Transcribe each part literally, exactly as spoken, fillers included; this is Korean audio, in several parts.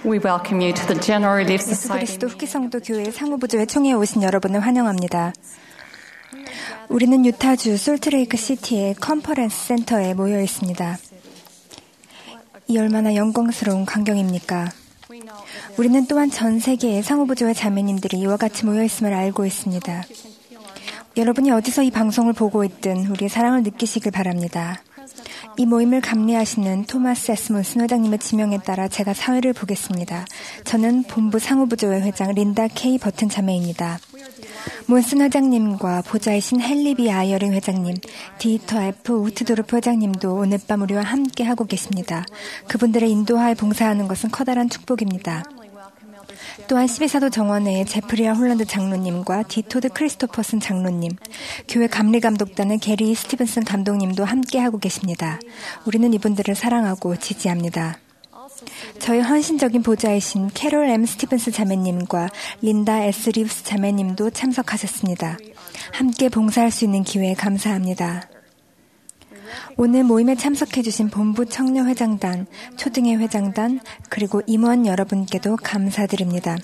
We welcome you to the General Relief 예수 Society. 그리스도 후기성도 교회 상호부조회 총회에 오신 여러분을 환영합니다. 우리는 유타주 솔트레이크 시티의 컨퍼런스 센터에 모여 있습니다. 이 얼마나 영광스러운 광경입니까? 우리는 또한 전 세계의 상호부조회 자매님들이 이와 같이 모여 있음을 알고 있습니다. 여러분이 어디서 이 방송을 보고 있든 우리의 사랑을 느끼시길 바랍니다. 이 모임을 감리하시는 토마스 에스 몬슨 회장님의 지명에 따라 제가 사회를 보겠습니다. 저는 본부 상호부조회 회장 린다 K 버튼 자매입니다. 몬슨 회장님과 보좌이신 헨리 비 아이어링 회장님, 디터 F 우트도르프 회장님도 오늘 밤 우리와 함께 하고 계십니다. 그분들의 인도하에 봉사하는 것은 커다란 축복입니다. 또한 십이사도 정원회의 제프리아 홀란드 장로님과 디토드 크리스토퍼슨 장로님, 교회 감리감독단의 게리 스티븐슨 감독님도 함께하고 계십니다. 우리는 이분들을 사랑하고 지지합니다. 저희 헌신적인 보좌이신 캐롤 엠 스티븐스 자매님과 린다 에스 리브스 자매님도 참석하셨습니다. 함께 봉사할 수 있는 기회에 감사합니다. 오늘 모임에 참석해주신 본부 청년회장단, 초등회 회장단, 그리고 임원 여러분께도 감사드립니다.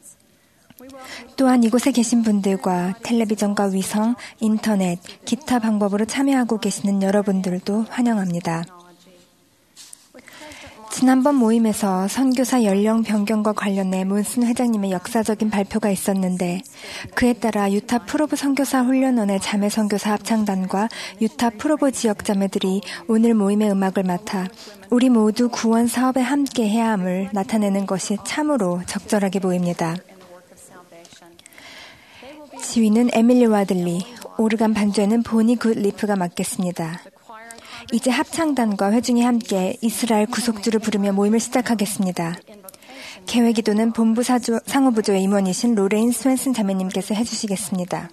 또한 이곳에 계신 분들과 텔레비전과 위성, 인터넷, 기타 방법으로 참여하고 계시는 여러분들도 환영합니다. 지난번 모임에서 선교사 연령 변경과 관련해 몬슨 회장님의 역사적인 발표가 있었는데 그에 따라 유타 프로브 선교사 훈련원의 자매 선교사 합창단과 유타 프로브 지역 자매들이 오늘 모임의 음악을 맡아 우리 모두 구원 사업에 함께 해야 함을 나타내는 것이 참으로 적절하게 보입니다. 지휘는 에밀리 와들리, 오르간 반주에는 보니 굿리프가 맡겠습니다. 이제 합창단과 회중이 함께 이스라엘 구속주를 부르며 모임을 시작하겠습니다. 개회기도는 본부 사조, 상호부조의 임원이신 로레인 스웬슨 자매님께서 해주시겠습니다.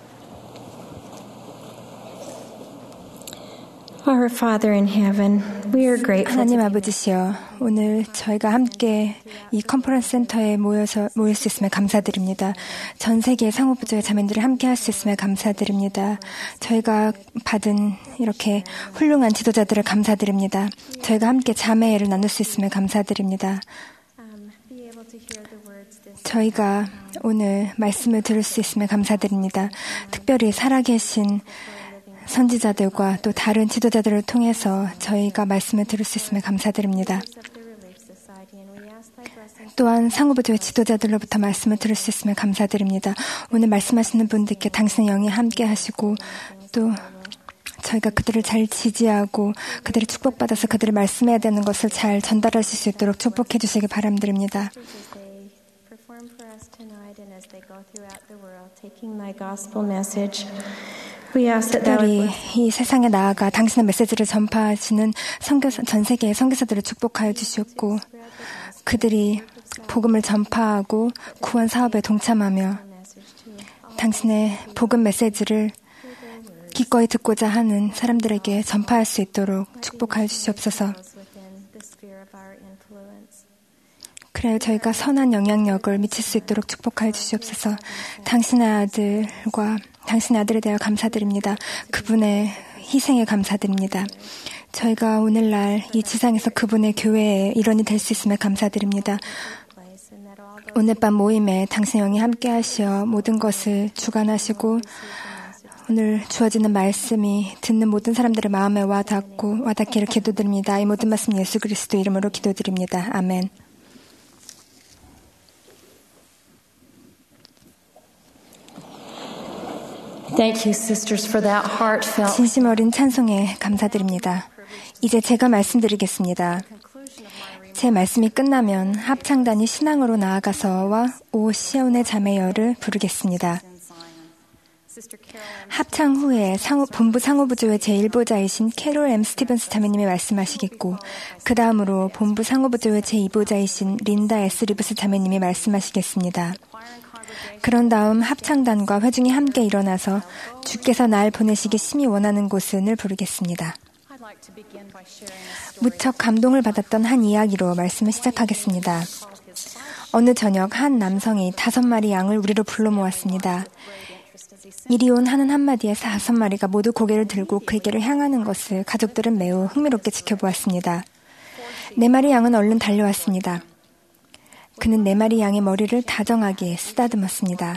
Our Father in heaven, We are grateful. 하나님 아버지시여, 오늘 저희가 함께 이 컨퍼런스 센터에 모여서 모일 수 있음에 감사드립니다. 전 세계의 상호부조의 자매들이 함께 할 수 있음에 감사드립니다. 저희가 받은 이렇게 훌륭한 지도자들을 감사드립니다. 저희가 함께 자매를 나눌 수 있음에 감사드립니다. 저희가 오늘 말씀을 들을 수 있음에 감사드립니다. 특별히 살아계신 선지자들과 또 다른 지도자들을 통해서 저희가 말씀을 들을 수 있음에 감사드립니다. 또한 상호부조의 지도자들로부터 말씀을 들을 수 있음에 감사드립니다. 오늘 말씀하시는 분들께 당신의 영이 함께 하시고 또 저희가 그들을 잘 지지하고 그들을 축복받아서 그들을 말씀해야 되는 것을 잘 전달하실 수 있도록 축복해 주시기 바람드립니다. 특별히 이 세상에 나아가 당신의 메시지를 전파하시는 선교사, 전 세계의 선교사들을 축복하여 주시옵고 그들이 복음을 전파하고 구원 사업에 동참하며 당신의 복음 메시지를 기꺼이 듣고자 하는 사람들에게 전파할 수 있도록 축복하여 주시옵소서. 그래야 저희가 선한 영향력을 미칠 수 있도록 축복하여 주시옵소서. 당신의 아들과 당신의 아들에 대하여 감사드립니다. 그분의 희생에 감사드립니다. 저희가 오늘날 이 지상에서 그분의 교회의 일원이 될 수 있음에 감사드립니다. 오늘 밤 모임에 당신의 영이 함께 하시어 모든 것을 주관하시고 오늘 주어지는 말씀이 듣는 모든 사람들의 마음에 와닿고 와닿기를 기도드립니다. 이 모든 말씀 예수 그리스도 이름으로 기도드립니다. 아멘. Thank you, sisters, for that heartfelt. 진심 어린 찬송에 감사드립니다. 이제 제가 말씀드리겠습니다. 제 말씀이 끝나면 합창단이 신앙으로 나아가서와 오 시온의 자매여를 부르겠습니다. 합창 후에 상호, 본부 상호부조의 제일 보자이신 캐롤 엠 스티븐스 자매님이 말씀하시겠고 그 다음으로 본부 상호부조의 제이 보자이신 린다 에스 리브스 자매님이 말씀하시겠습니다. 그런 다음 합창단과 회중이 함께 일어나서 주께서 날 보내시기 심히 원하는 곳은을 부르겠습니다. 무척 감동을 받았던 한 이야기로 말씀을 시작하겠습니다. 어느 저녁 한 남성이 다섯 마리 양을 우리로 불러 모았습니다. 이리 온 하는 한마디에 다섯 마리가 모두 고개를 들고 그에게를 향하는 것을 가족들은 매우 흥미롭게 지켜보았습니다. 네 마리 양은 얼른 달려왔습니다. 그는 네 마리 양의 머리를 다정하게 쓰다듬었습니다.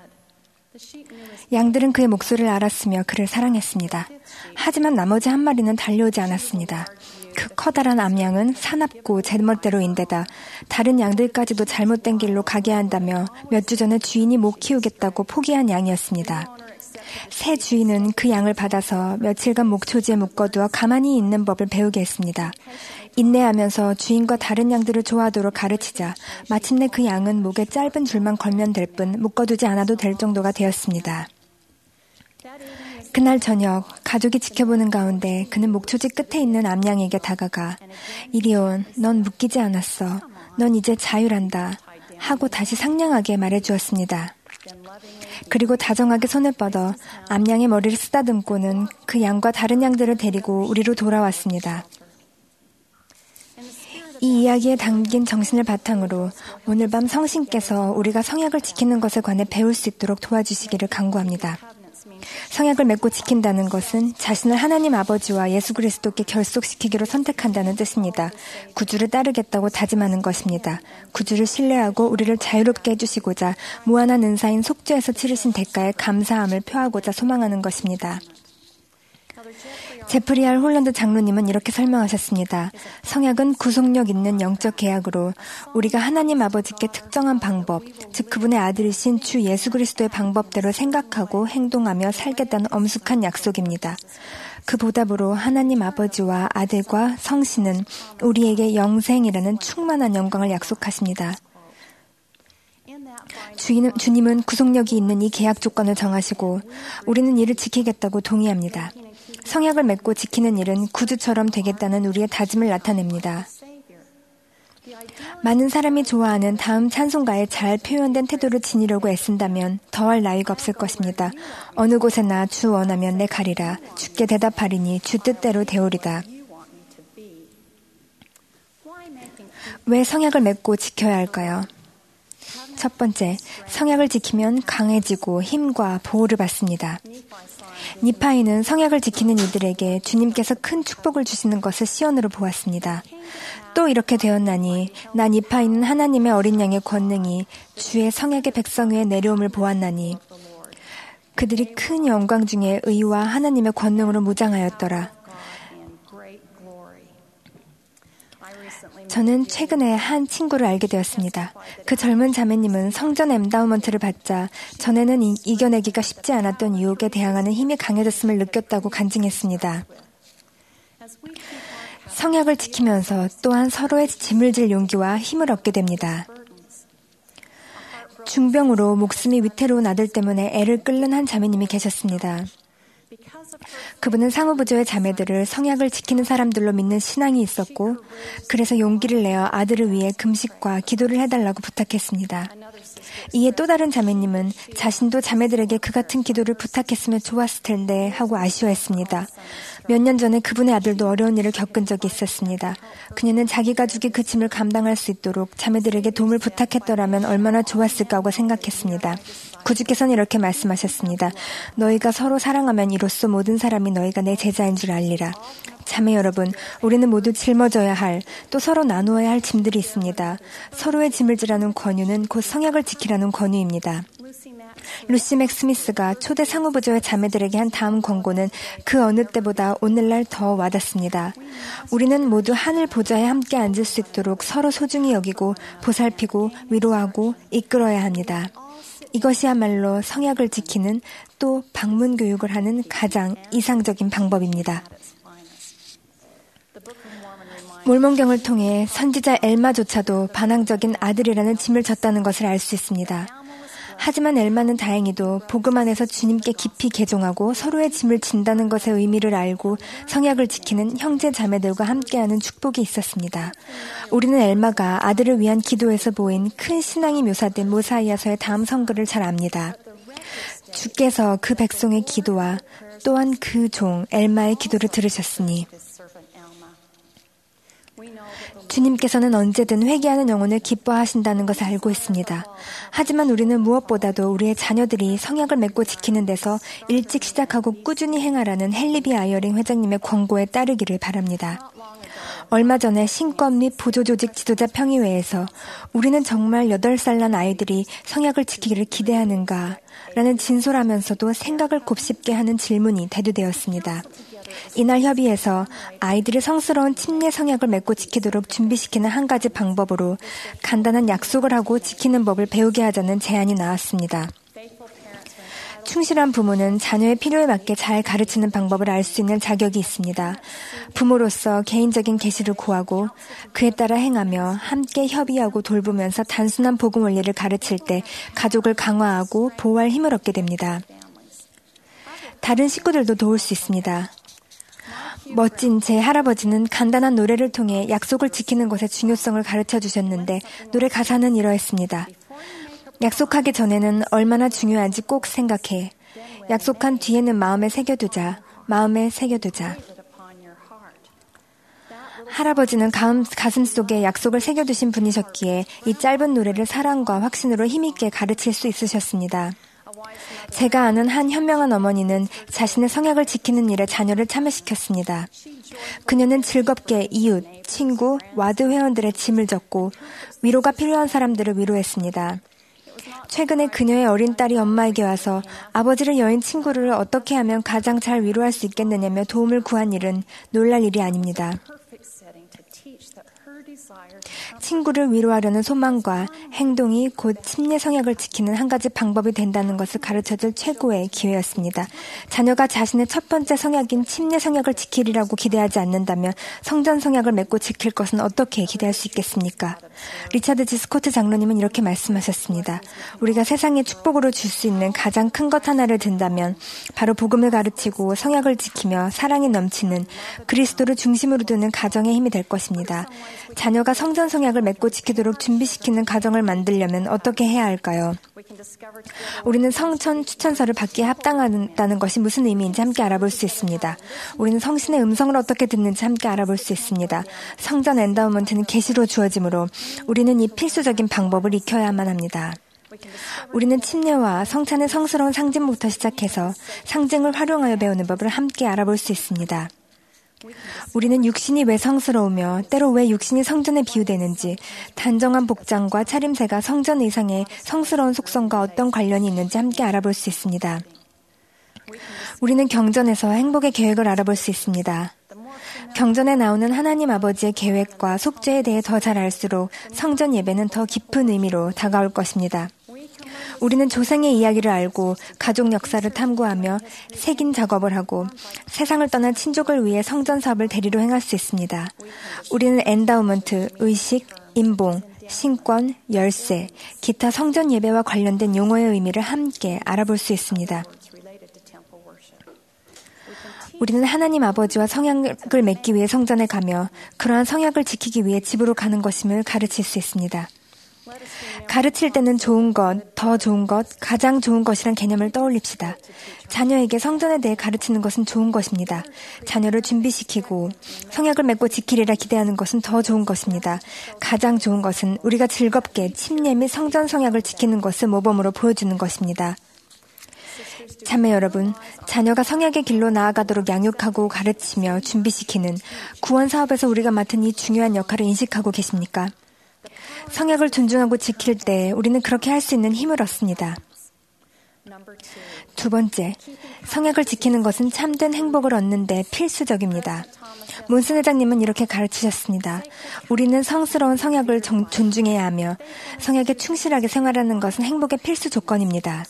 양들은 그의 목소리를 알았으며 그를 사랑했습니다. 하지만 나머지 한 마리는 달려오지 않았습니다. 그 커다란 암양은 사납고 제멋대로인데다 다른 양들까지도 잘못된 길로 가게 한다며 몇 주 전에 주인이 못 키우겠다고 포기한 양이었습니다. 새 주인은 그 양을 받아서 며칠간 목초지에 묶어두어 가만히 있는 법을 배우게 했습니다. 인내하면서 주인과 다른 양들을 좋아하도록 가르치자 마침내 그 양은 목에 짧은 줄만 걸면 될 뿐 묶어두지 않아도 될 정도가 되었습니다. 그날 저녁 가족이 지켜보는 가운데 그는 목초지 끝에 있는 암양에게 다가가 이리 온, 넌 묶이지 않았어. 넌 이제 자유란다. 하고 다시 상냥하게 말해주었습니다. 그리고 다정하게 손을 뻗어 암양의 머리를 쓰다듬고는 그 양과 다른 양들을 데리고 우리로 돌아왔습니다. 이 이야기에 담긴 정신을 바탕으로 오늘 밤 성신께서 우리가 성약을 지키는 것에 관해 배울 수 있도록 도와주시기를 간구합니다. 성약을 맺고 지킨다는 것은 자신을 하나님 아버지와 예수 그리스도께 결속시키기로 선택한다는 뜻입니다. 구주를 따르겠다고 다짐하는 것입니다. 구주를 신뢰하고 우리를 자유롭게 해주시고자 무한한 은사인 속죄에서 치르신 대가에 감사함을 표하고자 소망하는 것입니다. 제프리 알 홀란드 장로님은 이렇게 설명하셨습니다. 성약은 구속력 있는 영적 계약으로 우리가 하나님 아버지께 특정한 방법, 즉 그분의 아들이신 주 예수 그리스도의 방법대로 생각하고 행동하며 살겠다는 엄숙한 약속입니다. 그 보답으로 하나님 아버지와 아들과 성신은 우리에게 영생이라는 충만한 영광을 약속하십니다. 주인은, 주님은 구속력이 있는 이 계약 조건을 정하시고 우리는 이를 지키겠다고 동의합니다. 성약을 맺고 지키는 일은 구주처럼 되겠다는 우리의 다짐을 나타냅니다. 많은 사람이 좋아하는 다음 찬송가에 잘 표현된 태도를 지니려고 애쓴다면 더할 나위가 없을 것입니다. 어느 곳에나 주 원하면 내 가리라. 주께 대답하리니 주 뜻대로 되오리다. 왜 성약을 맺고 지켜야 할까요? 첫 번째, 성약을 지키면 강해지고 힘과 보호를 받습니다. 니파이는 성약을 지키는 이들에게 주님께서 큰 축복을 주시는 것을 시온으로 보았습니다. 또 이렇게 되었나니 나 니파이는 하나님의 어린 양의 권능이 주의 성약의 백성 위에 내려옴을 보았나니 그들이 큰 영광 중에 의와 하나님의 권능으로 무장하였더라. 저는 최근에 한 친구를 알게 되었습니다. 그 젊은 자매님은 성전 엔다우먼트를 받자 전에는 이, 이겨내기가 쉽지 않았던 유혹에 대항하는 힘이 강해졌음을 느꼈다고 간증했습니다. 성약을 지키면서 또한 서로의 짐을 질 용기와 힘을 얻게 됩니다. 중병으로 목숨이 위태로운 아들 때문에 애를 끓는 한 자매님이 계셨습니다. 그분은 상우부조의 자매들을 성약을 지키는 사람들로 믿는 신앙이 있었고 그래서 용기를 내어 아들을 위해 금식과 기도를 해달라고 부탁했습니다. 이에 또 다른 자매님은 자신도 자매들에게 그 같은 기도를 부탁했으면 좋았을 텐데 하고 아쉬워했습니다. 몇 년 전에 그분의 아들도 어려운 일을 겪은 적이 있었습니다. 그녀는 자기 가족이 그 짐을 감당할 수 있도록 자매들에게 도움을 부탁했더라면 얼마나 좋았을까 하고 생각했습니다. 구주께서는 이렇게 말씀하셨습니다. 너희가 서로 사랑하면 이로써 모든 사람이 너희가 내 제자인 줄 알리라. 자매 여러분, 우리는 모두 짊어져야 할, 또 서로 나누어야 할 짐들이 있습니다. 서로의 짐을 지라는 권유는 곧 성약을 지키라는 권유입니다. 루시 맥 스미스가 초대 상우부조의 자매들에게 한 다음 권고는 그 어느 때보다 오늘날 더 와닿습니다. 우리는 모두 하늘 보좌에 함께 앉을 수 있도록 서로 소중히 여기고 보살피고 위로하고 이끌어야 합니다. 이것이야말로 성약을 지키는 또 방문 교육을 하는 가장 이상적인 방법입니다. 몰몬경을 통해 선지자 엘마조차도 반항적인 아들이라는 짐을 졌다는 것을 알 수 있습니다. 하지만 엘마는 다행히도 복음 안에서 주님께 깊이 개종하고 서로의 짐을 진다는 것의 의미를 알고 성약을 지키는 형제 자매들과 함께하는 축복이 있었습니다. 우리는 엘마가 아들을 위한 기도에서 보인 큰 신앙이 묘사된 모사이아서의 다음 성글을 잘 압니다. 주께서 그 백성의 기도와 또한 그 종 엘마의 기도를 들으셨으니 주님께서는 언제든 회개하는 영혼을 기뻐하신다는 것을 알고 있습니다. 하지만 우리는 무엇보다도 우리의 자녀들이 성약을 맺고 지키는 데서 일찍 시작하고 꾸준히 행하라는 헨리 아이어링 회장님의 권고에 따르기를 바랍니다. 얼마 전에 신권 및 보조조직 지도자 평의회에서 우리는 정말 여덟 살 난 아이들이 성약을 지키기를 기대하는가? 라는 진솔하면서도 생각을 곱씹게 하는 질문이 대두되었습니다. 이날 협의에서 아이들이 성스러운 침례 성약을 맺고 지키도록 준비시키는 한 가지 방법으로 간단한 약속을 하고 지키는 법을 배우게 하자는 제안이 나왔습니다. 충실한 부모는 자녀의 필요에 맞게 잘 가르치는 방법을 알 수 있는 자격이 있습니다. 부모로서 개인적인 계시를 구하고 그에 따라 행하며 함께 협의하고 돌보면서 단순한 복음 원리를 가르칠 때 가족을 강화하고 보호할 힘을 얻게 됩니다. 다른 식구들도 도울 수 있습니다. 멋진 제 할아버지는 간단한 노래를 통해 약속을 지키는 것의 중요성을 가르쳐 주셨는데 노래 가사는 이러했습니다. 약속하기 전에는 얼마나 중요한지 꼭 생각해. 약속한 뒤에는 마음에 새겨두자. 마음에 새겨두자. 할아버지는 가슴 속에 약속을 새겨두신 분이셨기에 이 짧은 노래를 사랑과 확신으로 힘있게 가르칠 수 있으셨습니다. 제가 아는 한 현명한 어머니는 자신의 성약을 지키는 일에 자녀를 참여시켰습니다. 그녀는 즐겁게 이웃, 친구, 와드 회원들의 짐을 졌고 위로가 필요한 사람들을 위로했습니다. 최근에 그녀의 어린 딸이 엄마에게 와서 아버지를 여인 친구를 어떻게 하면 가장 잘 위로할 수 있겠느냐며 도움을 구한 일은 놀랄 일이 아닙니다. 친구를 위로하려는 소망과 행동이 곧 침례 성약을 지키는 한 가지 방법이 된다는 것을 가르쳐줄 최고의 기회였습니다. 자녀가 자신의 첫 번째 성약인 침례 성약을 지키리라고 기대하지 않는다면 성전 성약을 맺고 지킬 것은 어떻게 기대할 수 있겠습니까? 리차드 지 스코트 장로님은 이렇게 말씀하셨습니다. 우리가 세상에 축복으로 줄 수 있는 가장 큰 것 하나를 든다면 바로 복음을 가르치고 성약을 지키며 사랑이 넘치는 그리스도를 중심으로 두는 가정의 힘이 될 것입니다. 자녀가 성전 성약을 맺고 지키도록 준비시키는 가정을 만들려면 어떻게 해야 할까요? 우리는 성천 추천서를 받기에 합당하다는 것이 무슨 의미인지 함께 알아볼 수 있습니다. 우리는 성신의 음성을 어떻게 듣는지 함께 알아볼 수 있습니다. 성전 엔다우먼트는 계시로 주어지므로 우리는 이 필수적인 방법을 익혀야만 합니다. 우리는 침례와 성찬의 성스러운 상징부터 시작해서 상징을 활용하여 배우는 법을 함께 알아볼 수 있습니다. 우리는 육신이 왜 성스러우며 때로 왜 육신이 성전에 비유되는지, 단정한 복장과 차림새가 성전 의상의 성스러운 속성과 어떤 관련이 있는지 함께 알아볼 수 있습니다. 우리는 경전에서 행복의 계획을 알아볼 수 있습니다. 경전에 나오는 하나님 아버지의 계획과 속죄에 대해 더 잘 알수록 성전 예배는 더 깊은 의미로 다가올 것입니다. 우리는 조상의 이야기를 알고 가족 역사를 탐구하며 색인 작업을 하고 세상을 떠난 친족을 위해 성전 사업을 대리로 행할 수 있습니다. 우리는 엔다우먼트, 의식, 임봉, 신권, 열쇠, 기타 성전 예배와 관련된 용어의 의미를 함께 알아볼 수 있습니다. 우리는 하나님 아버지와 성약을 맺기 위해 성전에 가며 그러한 성약을 지키기 위해 집으로 가는 것임을 가르칠 수 있습니다. 가르칠 때는 좋은 것, 더 좋은 것, 가장 좋은 것이란 개념을 떠올립시다. 자녀에게 성전에 대해 가르치는 것은 좋은 것입니다. 자녀를 준비시키고 성약을 맺고 지키리라 기대하는 것은 더 좋은 것입니다. 가장 좋은 것은 우리가 즐겁게 침례 및 성전 성약을 지키는 것을 모범으로 보여주는 것입니다. 자매 여러분, 자녀가 성약의 길로 나아가도록 양육하고 가르치며 준비시키는 구원 사업에서 우리가 맡은 이 중요한 역할을 인식하고 계십니까? 성약을 존중하고 지킬 때 우리는 그렇게 할 수 있는 힘을 얻습니다. 두 번째, 성약을 지키는 것은 참된 행복을 얻는 데 필수적입니다. 몬슨 회장님은 이렇게 가르치셨습니다. 우리는 성스러운 성약을 정, 존중해야 하며 성약에 충실하게 생활하는 것은 행복의 필수 조건입니다.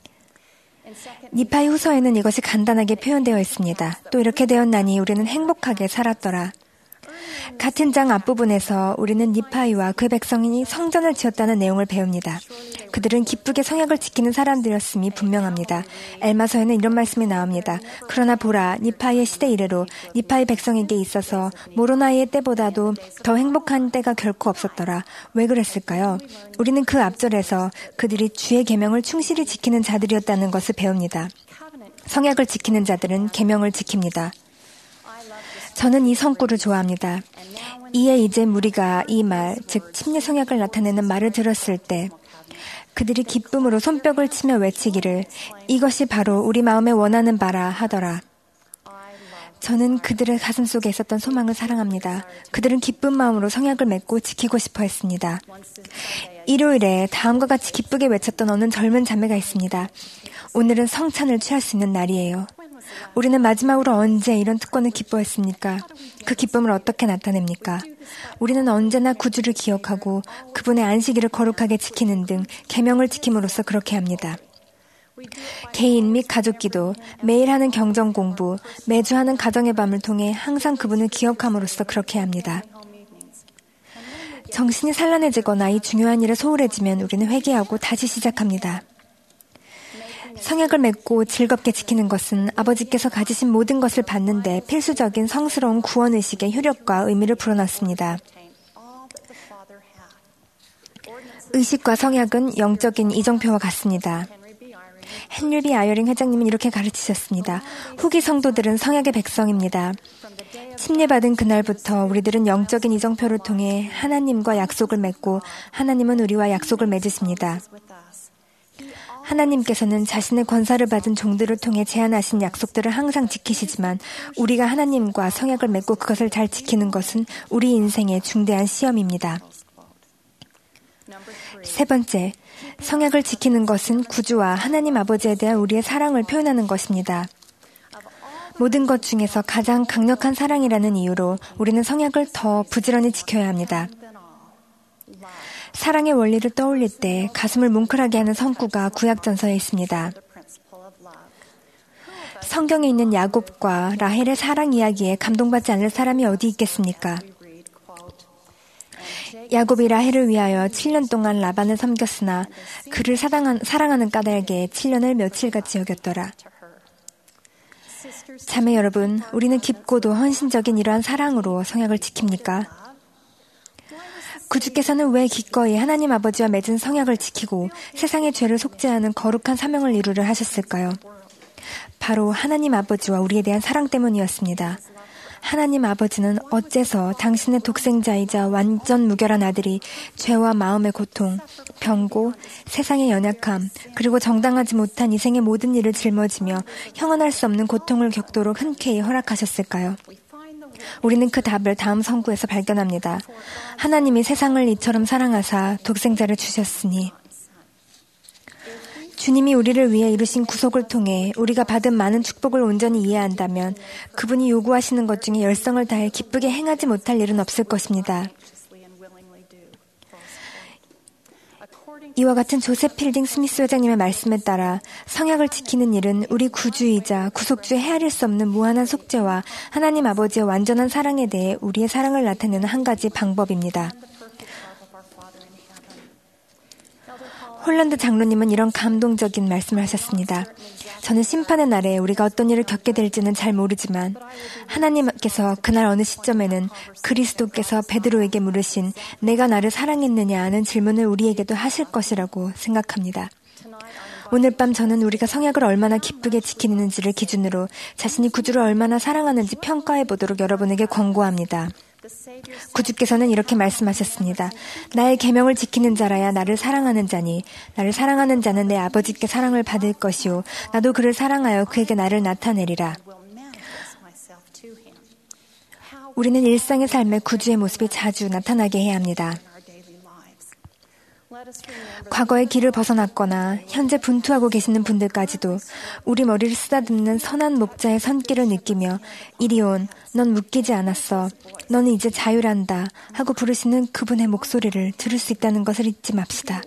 니파이 후서에는 이것이 간단하게 표현되어 있습니다. 또 이렇게 되었나니 우리는 행복하게 살았더라. 같은 장 앞부분에서 우리는 니파이와 그 백성이 성전을 지었다는 내용을 배웁니다. 그들은 기쁘게 성약을 지키는 사람들이었음이 분명합니다. 엘마서에는 이런 말씀이 나옵니다. 그러나 보라, 니파이의 시대 이래로 니파이 백성에게 있어서 모로나이의 때보다도 더 행복한 때가 결코 없었더라. 왜 그랬을까요? 우리는 그 앞절에서 그들이 주의 계명을 충실히 지키는 자들이었다는 것을 배웁니다. 성약을 지키는 자들은 계명을 지킵니다. 저는 이 성구를 좋아합니다. 이에 이제 무리가 이 말, 즉 침례 성약을 나타내는 말을 들었을 때 그들이 기쁨으로 손뼉을 치며 외치기를 이것이 바로 우리 마음에 원하는 바라 하더라. 저는 그들의 가슴속에 있었던 소망을 사랑합니다. 그들은 기쁜 마음으로 성약을 맺고 지키고 싶어 했습니다. 일요일에 다음과 같이 기쁘게 외쳤던 어느 젊은 자매가 있습니다. 오늘은 성찬을 취할 수 있는 날이에요. 우리는 마지막으로 언제 이런 특권을 기뻐했습니까? 그 기쁨을 어떻게 나타냅니까? 우리는 언제나 구주를 기억하고 그분의 안식일을 거룩하게 지키는 등 계명을 지킴으로써 그렇게 합니다. 개인 및 가족 기도, 매일 하는 경전 공부, 매주 하는 가정의 밤을 통해 항상 그분을 기억함으로써 그렇게 합니다. 정신이 산란해지거나 이 중요한 일에 소홀해지면 우리는 회개하고 다시 시작합니다. 성약을 맺고 즐겁게 지키는 것은 아버지께서 가지신 모든 것을 받는 데 필수적인 성스러운 구원의식의 효력과 의미를 불어넣습니다. 의식과 성약은 영적인 이정표와 같습니다. 헨리 비 아이어링 회장님은 이렇게 가르치셨습니다. 후기 성도들은 성약의 백성입니다. 침례받은 그날부터 우리들은 영적인 이정표를 통해 하나님과 약속을 맺고 하나님은 우리와 약속을 맺으십니다. 하나님께서는 자신의 권사를 받은 종들을 통해 제안하신 약속들을 항상 지키시지만 우리가 하나님과 성약을 맺고 그것을 잘 지키는 것은 우리 인생의 중대한 시험입니다. 세 번째, 성약을 지키는 것은 구주와 하나님 아버지에 대한 우리의 사랑을 표현하는 것입니다. 모든 것 중에서 가장 강력한 사랑이라는 이유로 우리는 성약을 더 부지런히 지켜야 합니다. 사랑의 원리를 떠올릴 때 가슴을 뭉클하게 하는 성구가 구약전서에 있습니다. 성경에 있는 야곱과 라헬의 사랑 이야기에 감동받지 않을 사람이 어디 있겠습니까? 야곱이 라헬을 위하여 칠 년 동안 라반을 섬겼으나 그를 사랑한, 사랑하는 까닭에 칠 년을 며칠같이 여겼더라. 자매 여러분, 우리는 깊고도 헌신적인 이러한 사랑으로 성약을 지킵니까? 구주께서는 왜 기꺼이 하나님 아버지와 맺은 성약을 지키고 세상의 죄를 속죄하는 거룩한 사명을 이루려 하셨을까요? 바로 하나님 아버지와 우리에 대한 사랑 때문이었습니다. 하나님 아버지는 어째서 당신의 독생자이자 완전 무결한 아들이 죄와 마음의 고통, 병고, 세상의 연약함, 그리고 정당하지 못한 이 생의 모든 일을 짊어지며 형언할 수 없는 고통을 겪도록 흔쾌히 허락하셨을까요? 우리는 그 답을 다음 성구에서 발견합니다. 하나님이 세상을 이처럼 사랑하사 독생자를 주셨으니. 주님이 우리를 위해 이루신 구속을 통해 우리가 받은 많은 축복을 온전히 이해한다면 그분이 요구하시는 것 중에 열성을 다해 기쁘게 행하지 못할 일은 없을 것입니다. 이와 같은 조셉 필딩 스미스 회장님의 말씀에 따라 성약을 지키는 일은 우리 구주이자 구속주의 헤아릴 수 없는 무한한 속죄와 하나님 아버지의 완전한 사랑에 대해 우리의 사랑을 나타내는 한 가지 방법입니다. 홀란드 장로님은 이런 감동적인 말씀을 하셨습니다. 저는 심판의 날에 우리가 어떤 일을 겪게 될지는 잘 모르지만 하나님께서 그날 어느 시점에는 그리스도께서 베드로에게 물으신 내가 나를 사랑했느냐 하는 질문을 우리에게도 하실 것이라고 생각합니다. 오늘 밤 저는 우리가 성약을 얼마나 기쁘게 지키는지를 기준으로 자신이 구주를 얼마나 사랑하는지 평가해 보도록 여러분에게 권고합니다. 구주께서는 이렇게 말씀하셨습니다. 나의 계명을 지키는 자라야 나를 사랑하는 자니 나를 사랑하는 자는 내 아버지께 사랑을 받을 것이요 나도 그를 사랑하여 그에게 나를 나타내리라. 우리는 일상의 삶에 구주의 모습이 자주 나타나게 해야 합니다. 과거의 길을 벗어났거나 현재 분투하고 계시는 분들까지도 우리 머리를 쓰다듬는 선한 목자의 손길을 느끼며 이리 온, 넌 묶이지 않았어, 너는 이제 자유란다 하고 부르시는 그분의 목소리를 들을 수 있다는 것을 잊지 맙시다.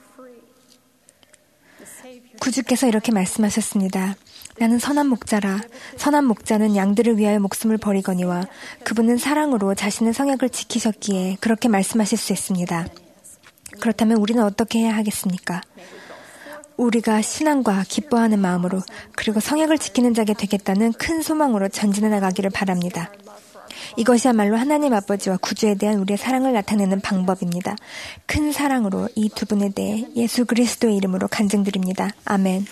구주께서 이렇게 말씀하셨습니다. 나는 선한 목자라. 선한 목자는 양들을 위하여 목숨을 버리거니와 그분은 사랑으로 자신의 성약을 지키셨기에 그렇게 말씀하실 수 있습니다. 그렇다면 우리는 어떻게 해야 하겠습니까? 우리가 신앙과 기뻐하는 마음으로 그리고 성약을 지키는 자가 되겠다는 큰 소망으로 전진해 나가기를 바랍니다. 이것이야말로 하나님 아버지와 구주에 대한 우리의 사랑을 나타내는 방법입니다. 큰 사랑으로 이 두 분에 대해 예수 그리스도의 이름으로 간증드립니다. 아멘.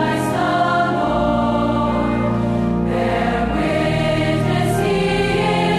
There witness he is.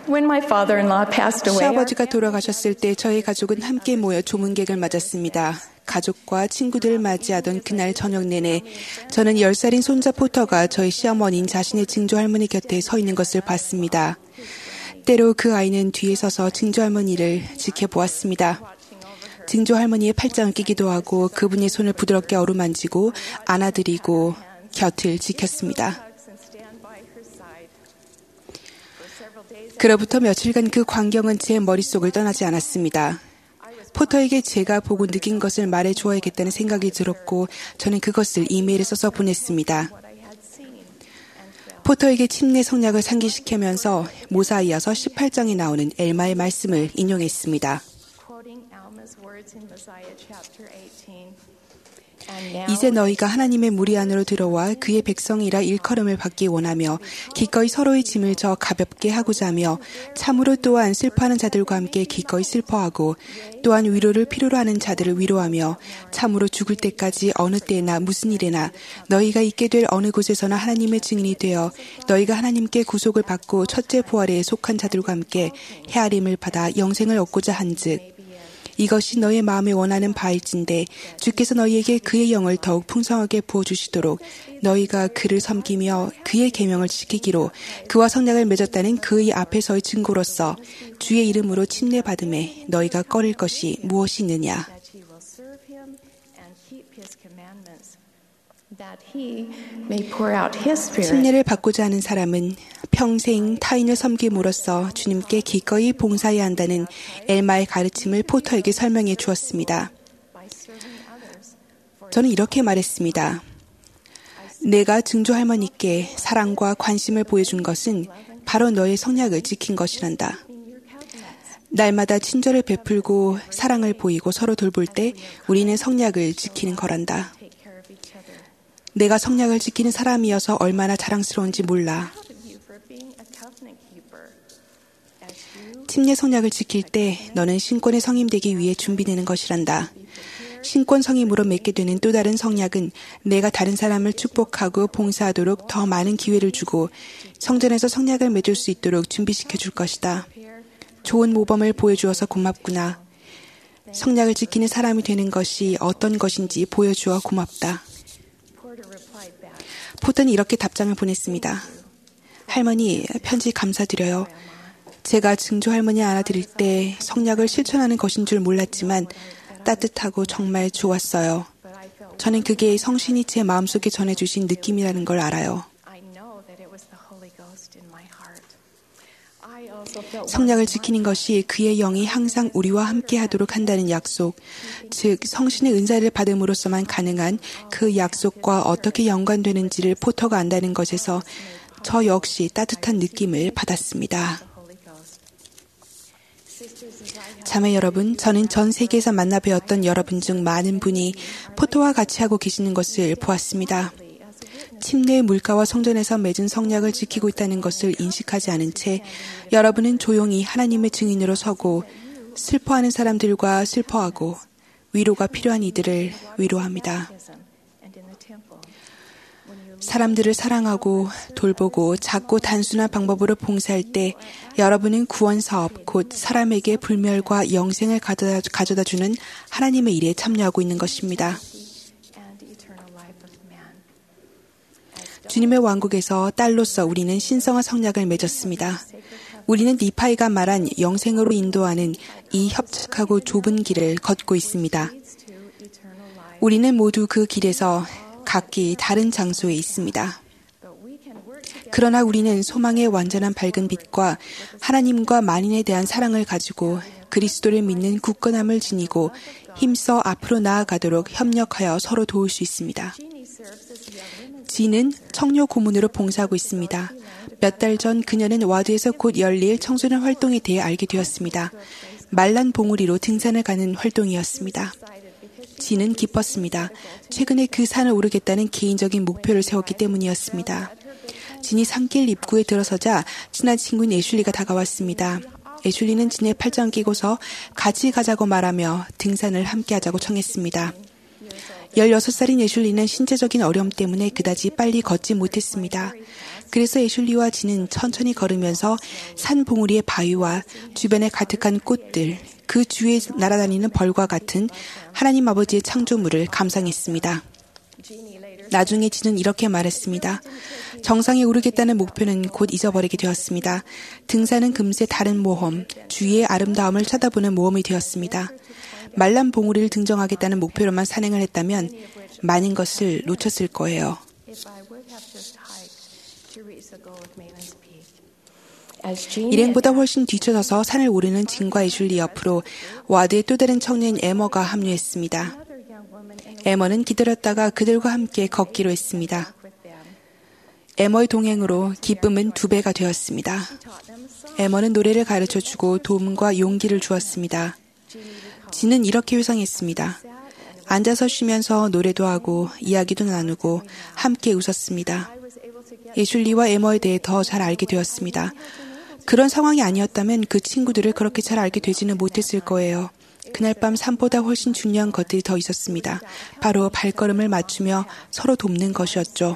When my father-in-law passed away, 시아버지가 돌아가셨을 때 저희 가족은 함께 모여 조문객을 맞았습니다. 가족과 친구들을 맞이하던 그날 저녁 내내 저는 열 살인 손자 포터가 저희 시어머니인 자신의 증조 할머니 곁에 서 있는 것을 봤습니다. 때로 그 아이는 뒤에 서서 증조 할머니를 지켜보았습니다. 증조 할머니의 팔짱을 끼기도 하고 그분의 손을 부드럽게 어루만지고 안아드리고 곁을 지켰습니다. 그로부터 며칠간 그 광경은 제 머릿속을 떠나지 않았습니다. 포터에게 제가 보고 느낀 것을 말해 주어야겠다는 생각이 들었고 저는 그것을 이메일에 써서 보냈습니다. 포터에게 침례 성약을 상기시키면서 모사이아서 십팔 장에 나오는 엘마의 말씀을 인용했습니다. 이제 너희가 하나님의 무리 안으로 들어와 그의 백성이라 일컬음을 받기 원하며 기꺼이 서로의 짐을 져 가볍게 하고자 하며 참으로 또한 슬퍼하는 자들과 함께 기꺼이 슬퍼하고 또한 위로를 필요로 하는 자들을 위로하며 참으로 죽을 때까지 어느 때나 무슨 일에나 너희가 있게 될 어느 곳에서나 하나님의 증인이 되어 너희가 하나님께 구속을 받고 첫째 부활에 속한 자들과 함께 헤아림을 받아 영생을 얻고자 한즉 이것이 너의 마음에 원하는 바일진데 주께서 너희에게 그의 영을 더욱 풍성하게 부어주시도록 너희가 그를 섬기며 그의 계명을 지키기로 그와 성약을 맺었다는 그의 앞에서의 증거로서 주의 이름으로 침례받음에 너희가 꺼릴 것이 무엇이 있느냐. 침례를 받고자 하는 사람은 평생 타인을 섬김으로써 주님께 기꺼이 봉사해야 한다는 엘마의 가르침을 포터에게 설명해 주었습니다. 저는 이렇게 말했습니다. 내가 증조 할머니께 사랑과 관심을 보여준 것은 바로 너의 성약을 지킨 것이란다. 날마다 친절을 베풀고 사랑을 보이고 서로 돌볼 때 우리는 성약을 지키는 거란다. 내가 성약을 지키는 사람이어서 얼마나 자랑스러운지 몰라. 침례 성약을 지킬 때 너는 신권의 성임되기 위해 준비되는 것이란다. 신권 성임으로 맺게 되는 또 다른 성약은 내가 다른 사람을 축복하고 봉사하도록 더 많은 기회를 주고 성전에서 성약을 맺을 수 있도록 준비시켜 줄 것이다. 좋은 모범을 보여주어서 고맙구나. 성약을 지키는 사람이 되는 것이 어떤 것인지 보여주어 고맙다. 포터는 이렇게 답장을 보냈습니다. 할머니, 편지 감사드려요. 제가 증조 할머니 안아드릴 때 성약을 실천하는 것인 줄 몰랐지만 따뜻하고 정말 좋았어요. 저는 그게 성신이 제 마음속에 전해주신 느낌이라는 걸 알아요. 성약을 지키는 것이 그의 영이 항상 우리와 함께 하도록 한다는 약속, 즉 성신의 은사를 받음으로써만 가능한 그 약속과 어떻게 연관되는지를 포터가 안다는 것에서 저 역시 따뜻한 느낌을 받았습니다. 자매 여러분, 저는 전 세계에서 만나 뵈었던 여러분 중 많은 분이 포터와 같이 하고 계시는 것을 보았습니다. 침례의 물가와 성전에서 맺은 성약을 지키고 있다는 것을 인식하지 않은 채 여러분은 조용히 하나님의 증인으로 서고 슬퍼하는 사람들과 슬퍼하고 위로가 필요한 이들을 위로합니다. 사람들을 사랑하고 돌보고 작고 단순한 방법으로 봉사할 때 여러분은 구원 사업, 곧 사람에게 불멸과 영생을 가져다, 가져다 주는 하나님의 일에 참여하고 있는 것입니다. 주님의 왕국에서 딸로서 우리는 신성한 성약을 맺었습니다. 우리는 니파이가 말한 영생으로 인도하는 이 협착하고 좁은 길을 걷고 있습니다. 우리는 모두 그 길에서 각기 다른 장소에 있습니다. 그러나 우리는 소망의 완전한 밝은 빛과 하나님과 만인에 대한 사랑을 가지고 그리스도를 믿는 굳건함을 지니고 힘써 앞으로 나아가도록 협력하여 서로 도울 수 있습니다. 지는 청년 고문으로 봉사하고 있습니다. 몇 달 전 그녀는 와드에서 곧 열릴 청소년 활동에 대해 알게 되었습니다. 말란 봉우리로 등산을 가는 활동이었습니다. 지는 기뻤습니다. 최근에 그 산을 오르겠다는 개인적인 목표를 세웠기 때문이었습니다. 진이 산길 입구에 들어서자 친한 친구인 애슐리가 다가왔습니다. 애슐리는 진의 팔짱을 끼고서 같이 가자고 말하며 등산을 함께 하자고 청했습니다. 열여섯 살인 애슐리는 신체적인 어려움 때문에 그다지 빨리 걷지 못했습니다. 그래서 애슐리와 진은 천천히 걸으면서 산 봉우리의 바위와 주변에 가득한 꽃들, 그 주위에 날아다니는 벌과 같은 하나님 아버지의 창조물을 감상했습니다. 나중에 진은 이렇게 말했습니다. 정상에 오르겠다는 목표는 곧 잊어버리게 되었습니다. 등산은 금세 다른 모험, 주위의 아름다움을 쳐다보는 모험이 되었습니다. 말란 봉우리를 등정하겠다는 목표로만 산행을 했다면 많은 것을 놓쳤을 거예요. 일행보다 훨씬 뒤쳐져서 산을 오르는 진과 애슐리 옆으로 와드의 또 다른 청년 에머가 합류했습니다. 에머는 기다렸다가 그들과 함께 걷기로 했습니다. 에머의 동행으로 기쁨은 두 배가 되었습니다. 에머는 노래를 가르쳐주고 도움과 용기를 주었습니다. 진은 이렇게 회상했습니다. 앉아서 쉬면서 노래도 하고 이야기도 나누고 함께 웃었습니다. 애슐리와 에머에 대해 더 잘 알게 되었습니다. 그런 상황이 아니었다면 그 친구들을 그렇게 잘 알게 되지는 못했을 거예요. 그날 밤 산보다 훨씬 중요한 것들이 더 있었습니다. 바로 발걸음을 맞추며 서로 돕는 것이었죠.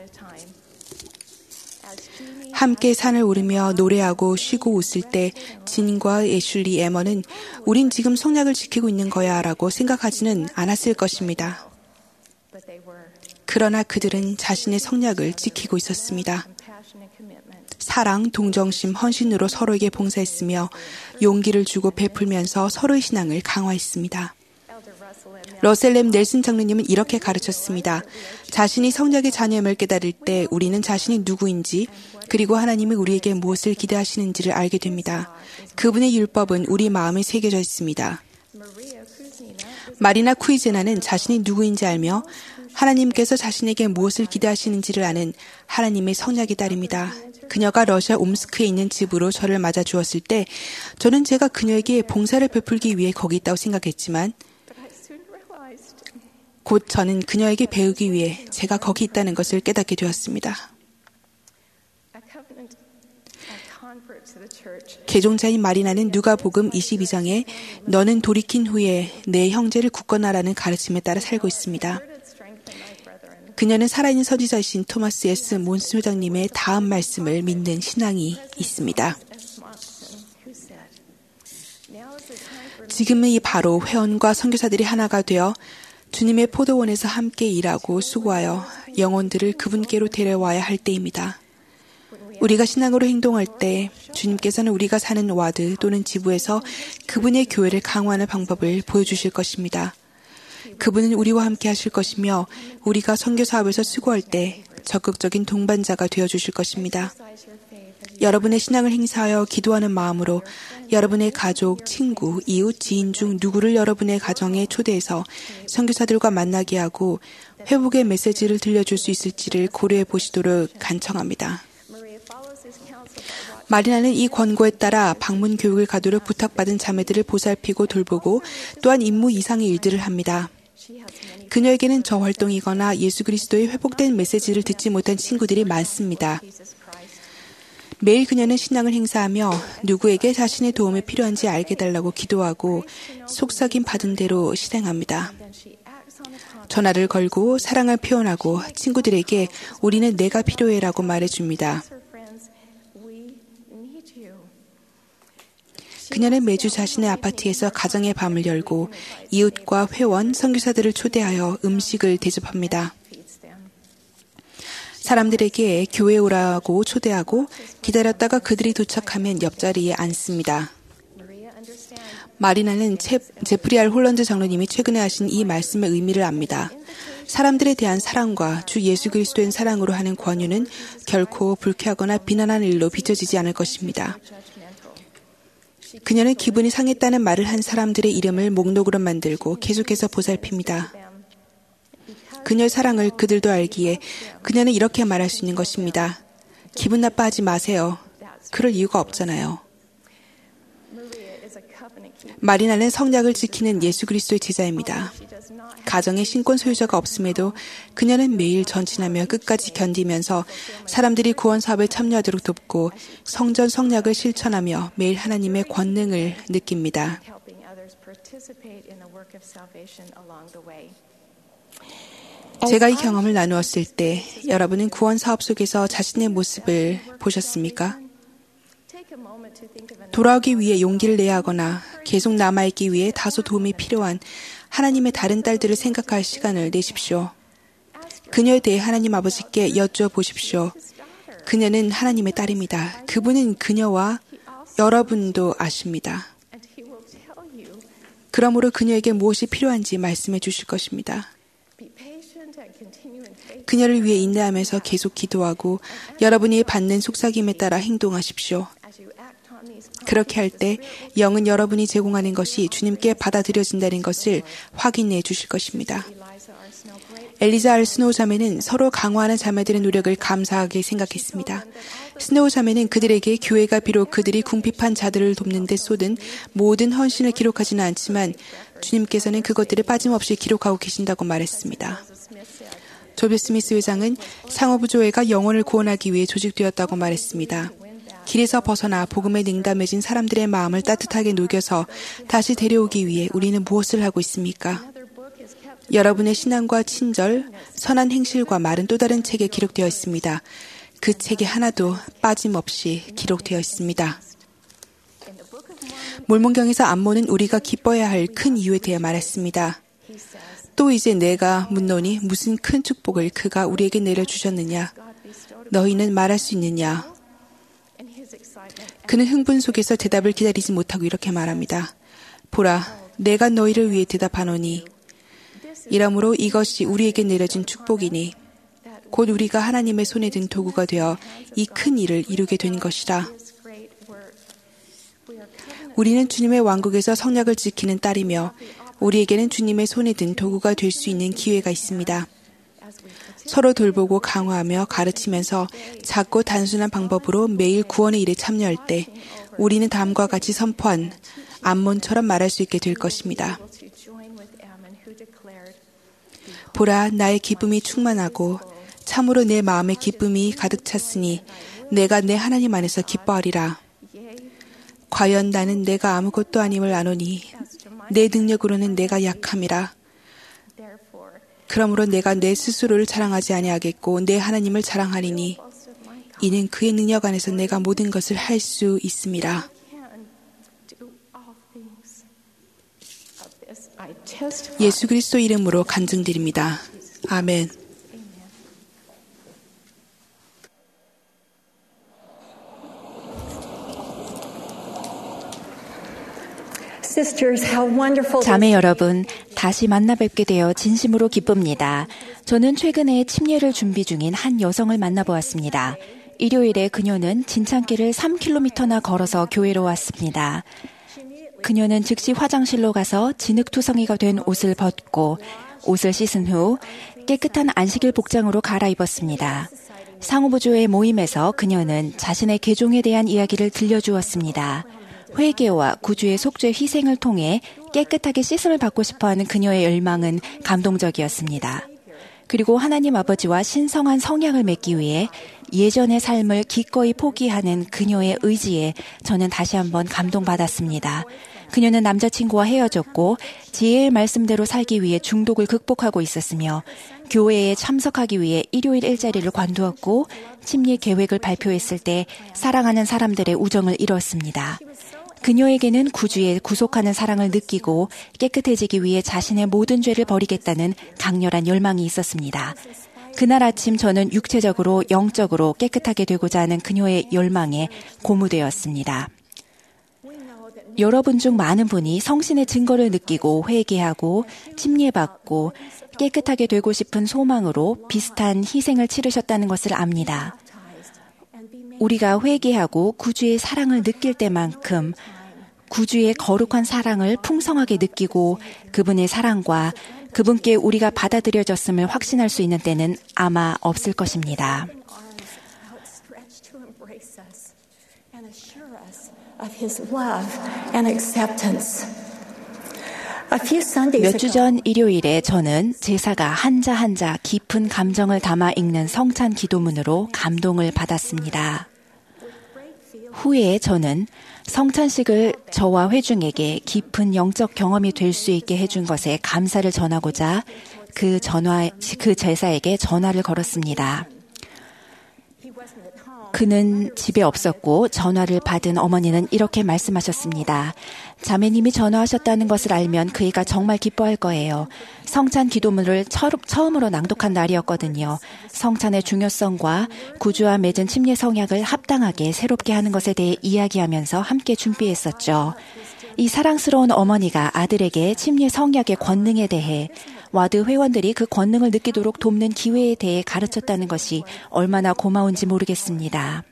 함께 산을 오르며 노래하고 쉬고 웃을 때 진과 애슐리, 에머는 우린 지금 성약을 지키고 있는 거야 라고 생각하지는 않았을 것입니다. 그러나 그들은 자신의 성약을 지키고 있었습니다. 사랑, 동정심, 헌신으로 서로에게 봉사했으며 용기를 주고 베풀면서 서로의 신앙을 강화했습니다. 러셀 램 넬슨 장로님은 이렇게 가르쳤습니다. 자신이 성약의 자녀임을 깨달을 때 우리는 자신이 누구인지 그리고 하나님이 우리에게 무엇을 기대하시는지를 알게 됩니다. 그분의 율법은 우리 마음에 새겨져 있습니다. 마리나 쿠이제나는 자신이 누구인지 알며 하나님께서 자신에게 무엇을 기대하시는지를 아는 하나님의 성약의 딸입니다. 그녀가 러시아 옴스크에 있는 집으로 저를 맞아주었을 때 저는 제가 그녀에게 봉사를 베풀기 위해 거기 있다고 생각했지만 곧 저는 그녀에게 배우기 위해 제가 거기 있다는 것을 깨닫게 되었습니다. 개종자인 마리나는 누가복음 이십이 장에 너는 돌이킨 후에 내 형제를 굳건하라는 가르침에 따라 살고 있습니다. 그녀는 살아있는 선지자이신 토마스 에스 몬슨 회장님의 다음 말씀을 믿는 신앙이 있습니다. 지금은 이 바로 회원과 선교사들이 하나가 되어 주님의 포도원에서 함께 일하고 수고하여 영혼들을 그분께로 데려와야 할 때입니다. 우리가 신앙으로 행동할 때 주님께서는 우리가 사는 와드 또는 지부에서 그분의 교회를 강화하는 방법을 보여주실 것입니다. 그분은 우리와 함께 하실 것이며 우리가 선교 사업에서 수고할 때 적극적인 동반자가 되어주실 것입니다. 여러분의 신앙을 행사하여 기도하는 마음으로 여러분의 가족, 친구, 이웃, 지인 중 누구를 여러분의 가정에 초대해서 선교사들과 만나게 하고 회복의 메시지를 들려줄 수 있을지를 고려해 보시도록 간청합니다. 마리나는 이 권고에 따라 방문 교육을 가도록 부탁받은 자매들을 보살피고 돌보고 또한 임무 이상의 일들을 합니다. 그녀에게는 저 활동이거나 예수 그리스도의 회복된 메시지를 듣지 못한 친구들이 많습니다. 매일 그녀는 신앙을 행사하며 누구에게 자신의 도움이 필요한지 알게 해달라고 기도하고 속삭임 받은 대로 실행합니다. 전화를 걸고 사랑을 표현하고 친구들에게 우리는 내가 필요해라고 말해줍니다. 그녀는 매주 자신의 아파트에서 가정의 밤을 열고 이웃과 회원, 선교사들을 초대하여 음식을 대접합니다. 사람들에게 교회에 오라고 초대하고 기다렸다가 그들이 도착하면 옆자리에 앉습니다. 마리나는 제, 제프리 알 홀런드 장로님이 최근에 하신 이 말씀의 의미를 압니다. 사람들에 대한 사랑과 주 예수 그리스도의 사랑으로 하는 권유는 결코 불쾌하거나 비난하는 일로 비춰지지 않을 것입니다. 그녀는 기분이 상했다는 말을 한 사람들의 이름을 목록으로 만들고 계속해서 보살핍니다. 그녀의 사랑을 그들도 알기에 그녀는 이렇게 말할 수 있는 것입니다. 기분 나빠하지 마세요. 그럴 이유가 없잖아요. 마리나는 성약을 지키는 예수 그리스도의 제자입니다. 가정에 신권 소유자가 없음에도 그녀는 매일 전진하며 끝까지 견디면서 사람들이 구원 사업에 참여하도록 돕고 성전 성약을 실천하며 매일 하나님의 권능을 느낍니다. 제가 이 경험을 나누었을 때 여러분은 구원 사업 속에서 자신의 모습을 보셨습니까? 돌아오기 위해 용기를 내야 하거나 계속 남아있기 위해 다소 도움이 필요한 하나님의 다른 딸들을 생각할 시간을 내십시오. 그녀에 대해 하나님 아버지께 여쭈어 보십시오. 그녀는 하나님의 딸입니다. 그분은 그녀와 여러분도 아십니다. 그러므로 그녀에게 무엇이 필요한지 말씀해 주실 것입니다. 그녀를 위해 인내하면서 계속 기도하고 여러분이 받는 속삭임에 따라 행동하십시오. 그렇게 할 때 영은 여러분이 제공하는 것이 주님께 받아들여진다는 것을 확인해 주실 것입니다. 엘리자 알 스노우 자매는 서로 강화하는 자매들의 노력을 감사하게 생각했습니다. 스노우 자매는 그들에게 교회가 비록 그들이 궁핍한 자들을 돕는 데 쏟은 모든 헌신을 기록하지는 않지만 주님께서는 그것들을 빠짐없이 기록하고 계신다고 말했습니다. 조비 스미스 회장은 상호부조회가 영혼을 구원하기 위해 조직되었다고 말했습니다. 길에서 벗어나 복음에 냉담해진 사람들의 마음을 따뜻하게 녹여서 다시 데려오기 위해 우리는 무엇을 하고 있습니까? 여러분의 신앙과 친절, 선한 행실과 말은 또 다른 책에 기록되어 있습니다. 그 책에 하나도 빠짐없이 기록되어 있습니다. 몰몬경에서 암몬은 우리가 기뻐해야 할 큰 이유에 대해 말했습니다. 또 이제 내가 묻노니 무슨 큰 축복을 그가 우리에게 내려주셨느냐? 너희는 말할 수 있느냐? 그는 흥분 속에서 대답을 기다리지 못하고 이렇게 말합니다. 보라, 내가 너희를 위해 대답하노니 이러므로 이것이 우리에게 내려진 축복이니 곧 우리가 하나님의 손에 든 도구가 되어 이 큰 일을 이루게 된 것이라. 우리는 주님의 왕국에서 성약을 지키는 딸이며 우리에게는 주님의 손에 든 도구가 될 수 있는 기회가 있습니다. 서로 돌보고 강화하며 가르치면서 작고 단순한 방법으로 매일 구원의 일에 참여할 때 우리는 다음과 같이 선포한 암몬처럼 말할 수 있게 될 것입니다. 보라, 나의 기쁨이 충만하고 참으로 내 마음의 기쁨이 가득 찼으니 내가 내 하나님 안에서 기뻐하리라. 과연 나는 내가 아무것도 아님을 아노니 내 능력으로는 내가 약함이라. 그러므로 내가 내 스스로를 자랑하지 아니하겠고 내 하나님을 자랑하리니 이는 그의 능력 안에서 내가 모든 것을 할 수 있음이라. 예수 그리스도 이름으로 간증드립니다. 아멘. 자매 여러분, 다시 만나 뵙게 되어 진심으로 기쁩니다. 저는 최근에 침례를 준비 중인 한 여성을 만나보았습니다. 일요일에 그녀는 진창길을 삼 킬로미터나 걸어서 교회로 왔습니다. 그녀는 즉시 화장실로 가서 진흙투성이가 된 옷을 벗고 옷을 씻은 후 깨끗한 안식일 복장으로 갈아입었습니다. 상호부조의 모임에서 그녀는 자신의 개종에 대한 이야기를 들려주었습니다. 회개와 구주의 속죄 희생을 통해 깨끗하게 씻음을 받고 싶어하는 그녀의 열망은 감동적이었습니다. 그리고 하나님 아버지와 신성한 성약을 맺기 위해 예전의 삶을 기꺼이 포기하는 그녀의 의지에 저는 다시 한번 감동받았습니다. 그녀는 남자친구와 헤어졌고 지혜의 말씀대로 살기 위해 중독을 극복하고 있었으며 교회에 참석하기 위해 일요일 일자리를 관두었고 침례 계획을 발표했을 때 사랑하는 사람들의 우정을 이뤘습니다. 그녀에게는 구주의 구속하는 사랑을 느끼고 깨끗해지기 위해 자신의 모든 죄를 버리겠다는 강렬한 열망이 있었습니다. 그날 아침 저는 육체적으로 영적으로 깨끗하게 되고자 하는 그녀의 열망에 고무되었습니다. 여러분 중 많은 분이 성신의 증거를 느끼고 회개하고 침례받고 깨끗하게 되고 싶은 소망으로 비슷한 희생을 치르셨다는 것을 압니다. 우리가 회개하고 구주의 사랑을 느낄 때만큼 구주의 거룩한 사랑을 풍성하게 느끼고 그분의 사랑과 그분께 우리가 받아들여졌음을 확신할 수 있는 때는 아마 없을 것입니다. 몇 주 전 일요일에 저는 제사가 한자 한자 깊은 감정을 담아 읽는 성찬 기도문으로 감동을 받았습니다. 후에 저는 성찬식을 저와 회중에게 깊은 영적 경험이 될 수 있게 해준 것에 감사를 전하고자 그 전화, 그 제사에게 전화를 걸었습니다. 그는 집에 없었고 전화를 받은 어머니는 이렇게 말씀하셨습니다. 자매님이 전화하셨다는 것을 알면 그이가 정말 기뻐할 거예요. 성찬 기도문을 처음으로 낭독한 날이었거든요. 성찬의 중요성과 구주와 맺은 침례 성약을 합당하게 새롭게 하는 것에 대해 이야기하면서 함께 준비했었죠. 이 사랑스러운 어머니가 아들에게 침례 성약의 권능에 대해 와드 회원들이 그 권능을 느끼도록 돕는 기회에 대해 가르쳤다는 것이 얼마나 고마운지 모르겠습니다.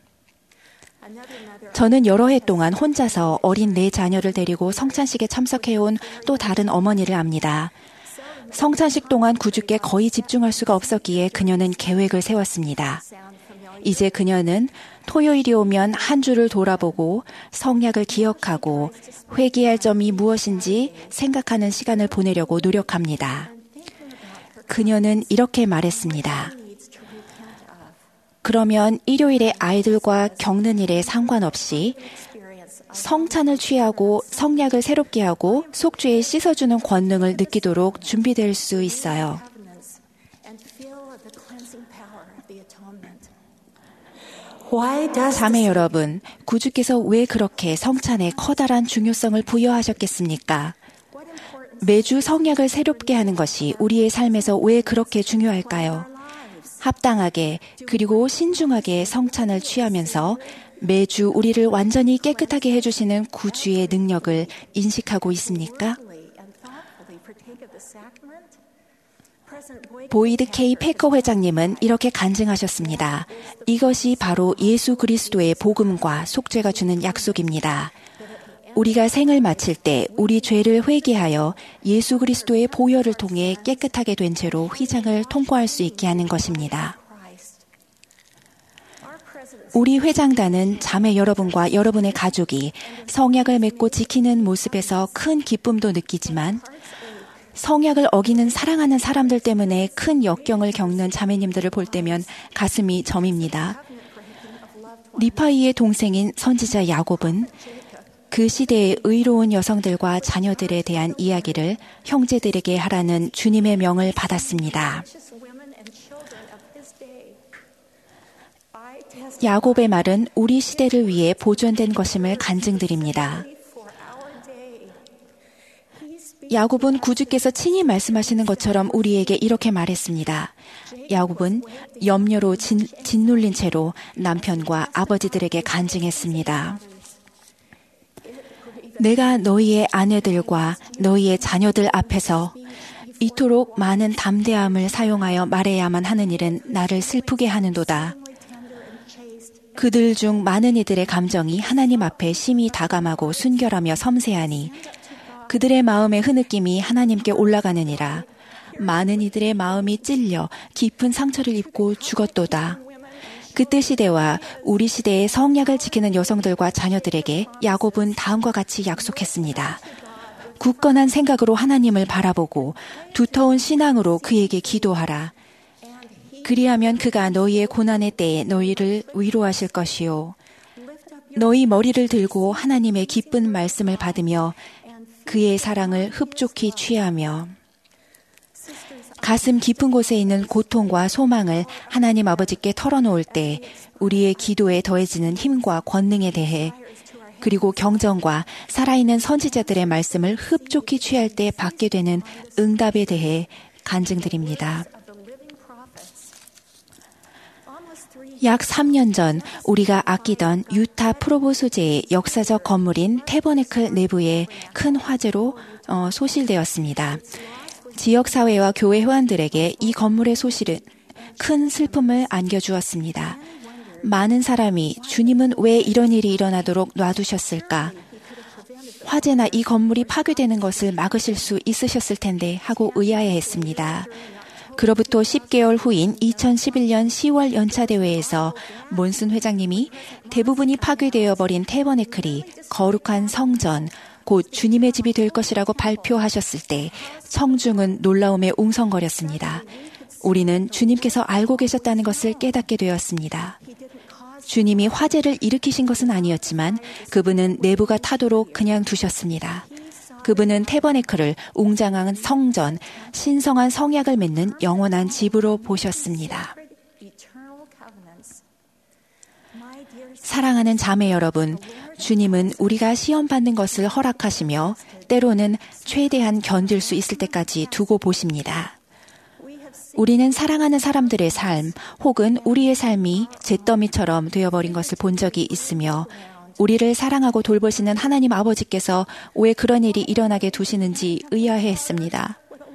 저는 여러 해 동안 혼자서 어린 네 자녀를 데리고 성찬식에 참석해온 또 다른 어머니를 압니다. 성찬식 동안 구주께 거의 집중할 수가 없었기에 그녀는 계획을 세웠습니다. 이제 그녀는 토요일이 오면 한 주를 돌아보고 성약을 기억하고 회개할 점이 무엇인지 생각하는 시간을 보내려고 노력합니다. 그녀는 이렇게 말했습니다. 그러면 일요일에 아이들과 겪는 일에 상관없이 성찬을 취하고 성약을 새롭게 하고 속죄에 씻어주는 권능을 느끼도록 준비될 수 있어요. 자매 여러분, 구주께서 왜 그렇게 성찬에 커다란 중요성을 부여하셨겠습니까? 매주 성약을 새롭게 하는 것이 우리의 삶에서 왜 그렇게 중요할까요? 합당하게 그리고 신중하게 성찬을 취하면서 매주 우리를 완전히 깨끗하게 해주시는 구주의 능력을 인식하고 있습니까? 보이드 K. 패커 회장님은 이렇게 간증하셨습니다. 이것이 바로 예수 그리스도의 복음과 속죄가 주는 약속입니다. 우리가 생을 마칠 때 우리 죄를 회개하여 예수 그리스도의 보혈을 통해 깨끗하게 된 채로 휘장을 통과할 수 있게 하는 것입니다. 우리 회장단은 자매 여러분과 여러분의 가족이 성약을 맺고 지키는 모습에서 큰 기쁨도 느끼지만 성약을 어기는 사랑하는 사람들 때문에 큰 역경을 겪는 자매님들을 볼 때면 가슴이 저밉니다. 니파이의 동생인 선지자 야곱은 그 시대의 의로운 여성들과 자녀들에 대한 이야기를 형제들에게 하라는 주님의 명을 받았습니다. 야곱의 말은 우리 시대를 위해 보존된 것임을 간증드립니다. 야곱은 구주께서 친히 말씀하시는 것처럼 우리에게 이렇게 말했습니다. 야곱은 염려로 진, 짓눌린 채로 남편과 아버지들에게 간증했습니다. 내가 너희의 아내들과 너희의 자녀들 앞에서 이토록 많은 담대함을 사용하여 말해야만 하는 일은 나를 슬프게 하는도다. 그들 중 많은 이들의 감정이 하나님 앞에 심히 다감하고 순결하며 섬세하니 그들의 마음의 흐느낌이 하나님께 올라가느니라. 많은 이들의 마음이 찔려 깊은 상처를 입고 죽었도다. 그때 시대와 우리 시대의 성약을 지키는 여성들과 자녀들에게 야곱은 다음과 같이 약속했습니다. 굳건한 생각으로 하나님을 바라보고 두터운 신앙으로 그에게 기도하라. 그리하면 그가 너희의 고난의 때에 너희를 위로하실 것이요. 너희 머리를 들고 하나님의 기쁜 말씀을 받으며 그의 사랑을 흡족히 취하며 가슴 깊은 곳에 있는 고통과 소망을 하나님 아버지께 털어놓을 때 우리의 기도에 더해지는 힘과 권능에 대해 그리고 경전과 살아있는 선지자들의 말씀을 흡족히 취할 때 받게 되는 응답에 대해 간증드립니다. 약 삼 년 전 우리가 아끼던 유타 프로보 소재의 역사적 건물인 태버네클 내부에 큰 화재로 어, 소실되었습니다. 지역사회와 교회 회원들에게 이 건물의 소실은 큰 슬픔을 안겨주었습니다. 많은 사람이 주님은 왜 이런 일이 일어나도록 놔두셨을까? 화재나 이 건물이 파괴되는 것을 막으실 수 있으셨을 텐데 하고 의아해했습니다. 그로부터 십 개월 후인 이천십일 년 시월 연차대회에서 몬슨 회장님이 대부분이 파괴되어 버린 태버네클이 거룩한 성전, 곧 주님의 집이 될 것이라고 발표하셨을 때 청중은 놀라움에 웅성거렸습니다. 우리는 주님께서 알고 계셨다는 것을 깨닫게 되었습니다. 주님이 화재를 일으키신 것은 아니었지만 그분은 내부가 타도록 그냥 두셨습니다. 그분은 태버네클을 웅장한 성전, 신성한 성약을 맺는 영원한 집으로 보셨습니다. 사랑하는 자매 여러분, 주님은 우리가 시험받는 것을 허락하시며 때로는 최대한 견딜 수 있을 때까지 두고 보십니다. 우리는 사랑하는 사람들의 삶 혹은 우리의 삶이 잿더미처럼 되어버린 것을 본 적이 있으며 우리를 사랑하고 돌보시는 하나님 아버지께서 왜 그런 일이 일어나게 두시는지 의아해했습니다.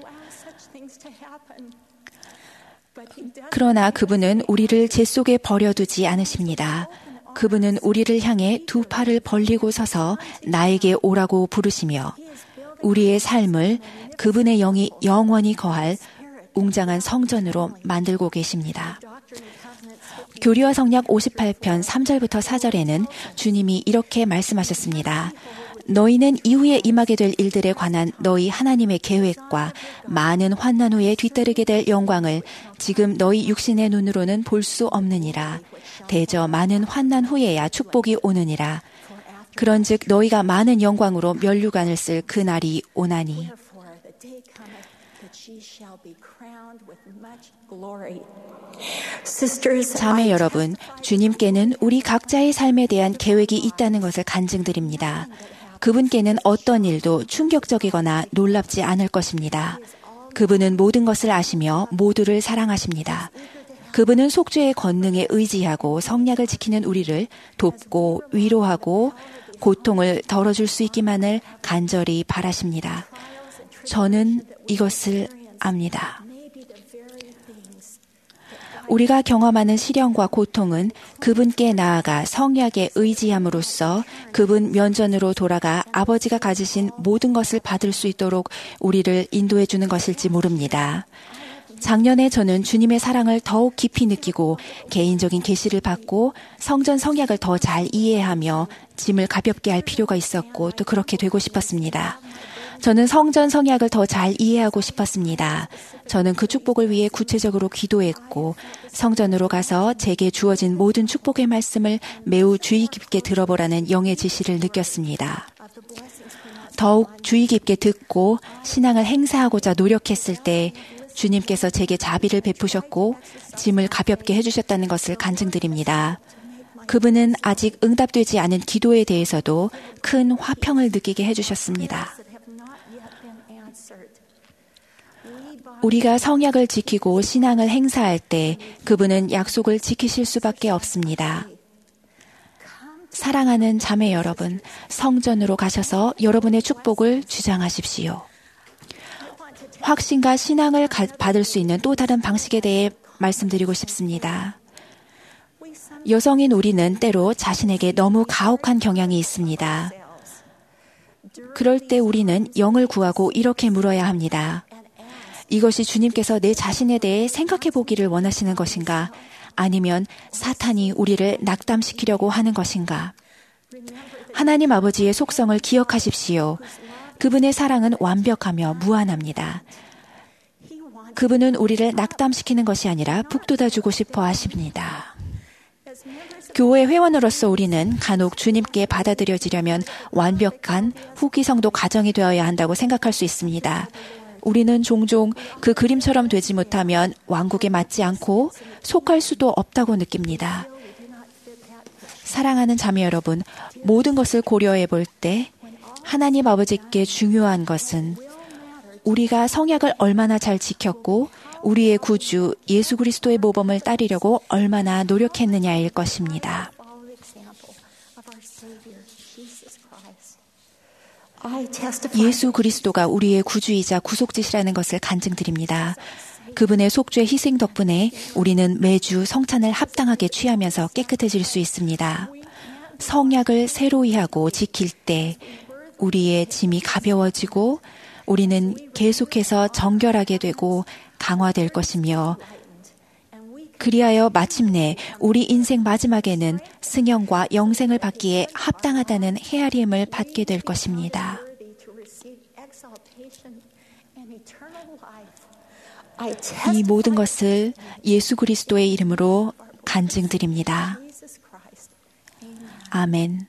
그러나 그분은 우리를 재 속에 버려두지 않으십니다. 그분은 우리를 향해 두 팔을 벌리고 서서 나에게 오라고 부르시며 우리의 삶을 그분의 영이 영원히 거할 웅장한 성전으로 만들고 계십니다. 교리와 성약 오십팔 편 삼 절부터 사 절에는 주님이 이렇게 말씀하셨습니다. 너희는 이후에 임하게 될 일들에 관한 너희 하나님의 계획과 많은 환난 후에 뒤따르게 될 영광을 지금 너희 육신의 눈으로는 볼 수 없느니라. 대저 많은 환난 후에야 축복이 오느니라. 그런즉 너희가 많은 영광으로 면류관을 쓸 그 날이 오나니. 자매 여러분, 주님께는 우리 각자의 삶에 대한 계획이 있다는 것을 간증드립니다. 그분께는 어떤 일도 충격적이거나 놀랍지 않을 것입니다. 그분은 모든 것을 아시며 모두를 사랑하십니다. 그분은 속죄의 권능에 의지하고 성약을 지키는 우리를 돕고 위로하고 고통을 덜어줄 수 있기만을 간절히 바라십니다. 저는 이것을 압니다. 우리가 경험하는 시련과 고통은 그분께 나아가 성약에 의지함으로써 그분 면전으로 돌아가 아버지가 가지신 모든 것을 받을 수 있도록 우리를 인도해 주는 것일지 모릅니다. 작년에 저는 주님의 사랑을 더욱 깊이 느끼고 개인적인 계시를 받고 성전 성약을 더 잘 이해하며 짐을 가볍게 할 필요가 있었고 또 그렇게 되고 싶었습니다. 저는 성전 성약을 더 잘 이해하고 싶었습니다. 저는 그 축복을 위해 구체적으로 기도했고 성전으로 가서 제게 주어진 모든 축복의 말씀을 매우 주의 깊게 들어보라는 영의 지시를 느꼈습니다. 더욱 주의 깊게 듣고 신앙을 행사하고자 노력했을 때 주님께서 제게 자비를 베푸셨고 짐을 가볍게 해주셨다는 것을 간증드립니다. 그분은 아직 응답되지 않은 기도에 대해서도 큰 화평을 느끼게 해주셨습니다. 우리가 성약을 지키고 신앙을 행사할 때 그분은 약속을 지키실 수밖에 없습니다. 사랑하는 자매 여러분, 성전으로 가셔서 여러분의 축복을 주장하십시오. 확신과 신앙을 가, 받을 수 있는 또 다른 방식에 대해 말씀드리고 싶습니다. 여성인 우리는 때로 자신에게 너무 가혹한 경향이 있습니다. 그럴 때 우리는 영을 구하고 이렇게 물어야 합니다. 이것이 주님께서 내 자신에 대해 생각해 보기를 원하시는 것인가? 아니면 사탄이 우리를 낙담시키려고 하는 것인가? 하나님 아버지의 속성을 기억하십시오. 그분의 사랑은 완벽하며 무한합니다. 그분은 우리를 낙담시키는 것이 아니라 북돋아주고 싶어 하십니다. 교회 회원으로서 우리는 간혹 주님께 받아들여지려면 완벽한 후기성도 가정이 되어야 한다고 생각할 수 있습니다. 우리는 종종 그 그림처럼 되지 못하면 왕국에 맞지 않고 속할 수도 없다고 느낍니다. 사랑하는 자매 여러분, 모든 것을 고려해 볼 때 하나님 아버지께 중요한 것은 우리가 성약을 얼마나 잘 지켰고 우리의 구주 예수 그리스도의 모범을 따르려고 얼마나 노력했느냐일 것입니다. 예수 그리스도가 우리의 구주이자 구속지시라는 것을 간증드립니다. 그분의 속죄 희생 덕분에 우리는 매주 성찬을 합당하게 취하면서 깨끗해질 수 있습니다. 성약을 새로이 하고 지킬 때 우리의 짐이 가벼워지고 우리는 계속해서 정결하게 되고 강화될 것이며 그리하여 마침내 우리 인생 마지막에는 승형과 영생을 받기에 합당하다는 헤아림을 받게 될 것입니다. 이 모든 것을 예수 그리스도의 이름으로 간증드립니다. 아멘.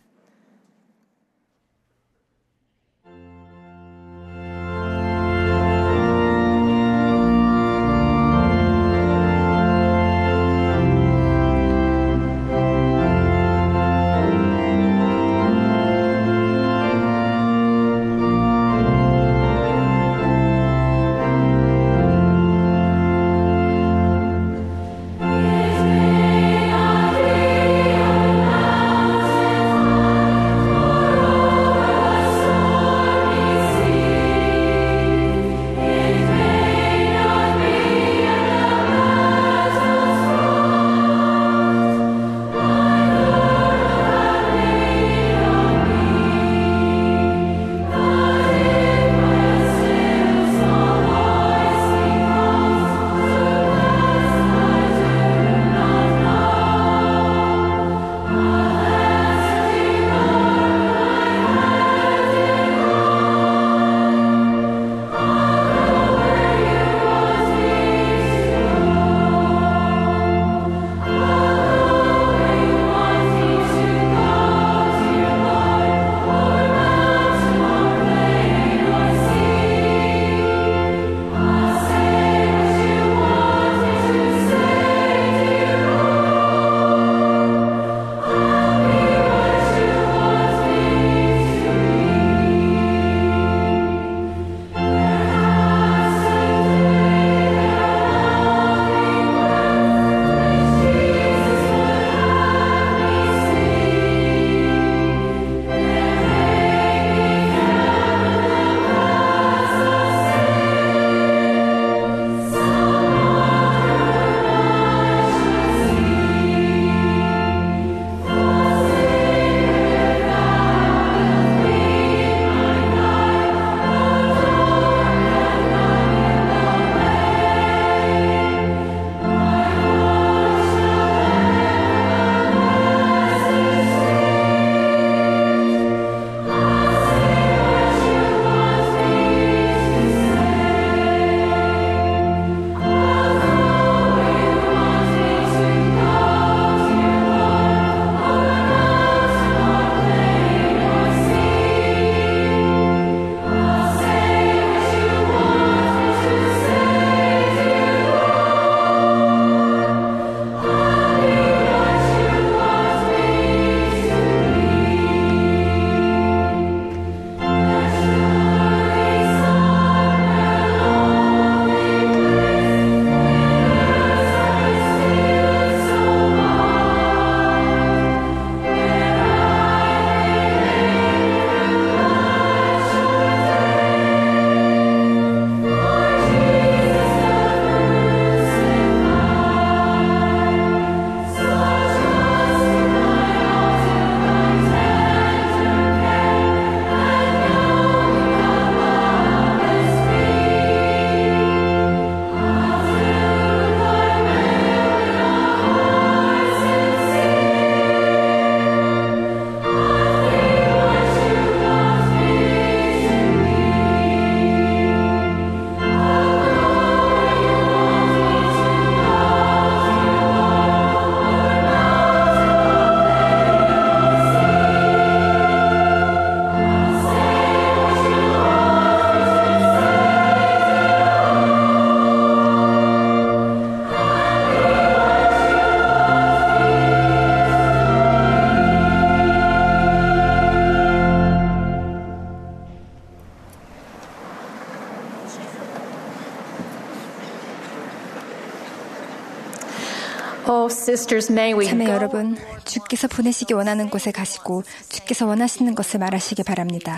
Oh, sisters, may we 자매 go? 여러분, 주께서 보내시기 원하는 곳에 가시고 주께서 원하시는 것을 말하시기 바랍니다.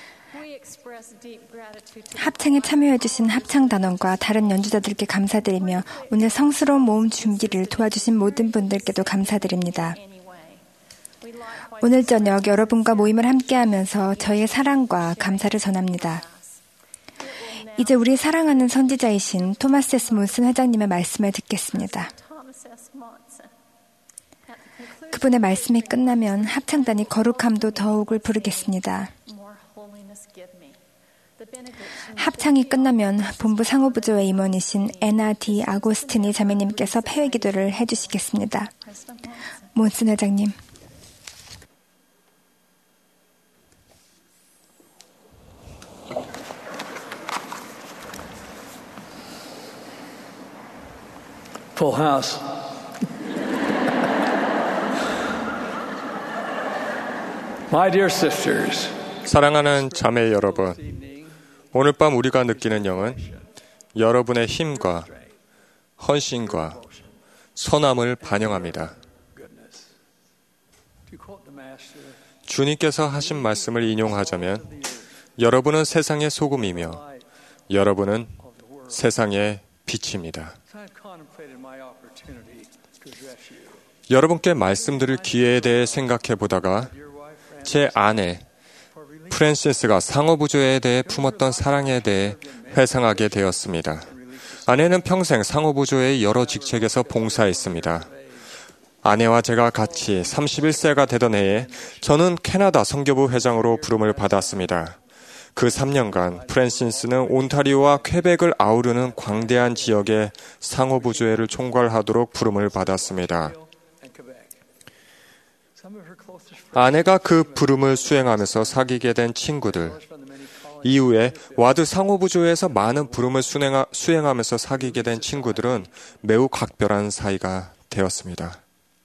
합창에 참여해주신 합창단원과 다른 연주자들께 감사드리며 오늘 성스러운 모임 준비를 도와주신 모든 분들께도 감사드립니다. 오늘 저녁 여러분과 모임을 함께하면서 저희의 사랑과 감사를 전합니다. 이제 우리 사랑하는 선지자이신 토마스 에스 몬슨 회장님의 말씀을 듣겠습니다. 그분의 말씀이 끝나면 합창단이 거룩함도 더욱을 부르겠습니다. 합창이 끝나면 본부 상호부조의 임원이신 에나 디 아고스티니 자매님께서 폐회 기도를 해주시겠습니다. 몬슨 회장님. Full house. My dear sisters, 사랑하는 자매 여러분, 오늘 밤 우리가 느끼는 영은 여러분의 힘과 헌신과 선함을 반영합니다. 주님께서 하신 말씀을 인용하자면 여러분은 세상의 소금이며 여러분은 세상의 빛입니다. 여러분께 말씀드릴 기회에 대해 생각해 보다가 제 아내 프랜시스가 상호부조에 대해 품었던 사랑에 대해 회상하게 되었습니다. 아내는 평생 상호부조의 여러 직책에서 봉사했습니다. 아내와 제가 같이 서른일 세가 되던 해에 저는 캐나다 선교부 회장으로 부름을 받았습니다. 그 삼 년간 프랜시스는 온타리오와 퀘벡을 아우르는 광대한 지역의 상호부조회를 총괄하도록 부름을 받았습니다. 아내가 그 부름을 수행하면서 사귀게 된 친구들, 이후에 와드 상호부조회에서 많은 부름을 수행하, 수행하면서 사귀게 된 친구들은 매우 각별한 사이가 되었습니다.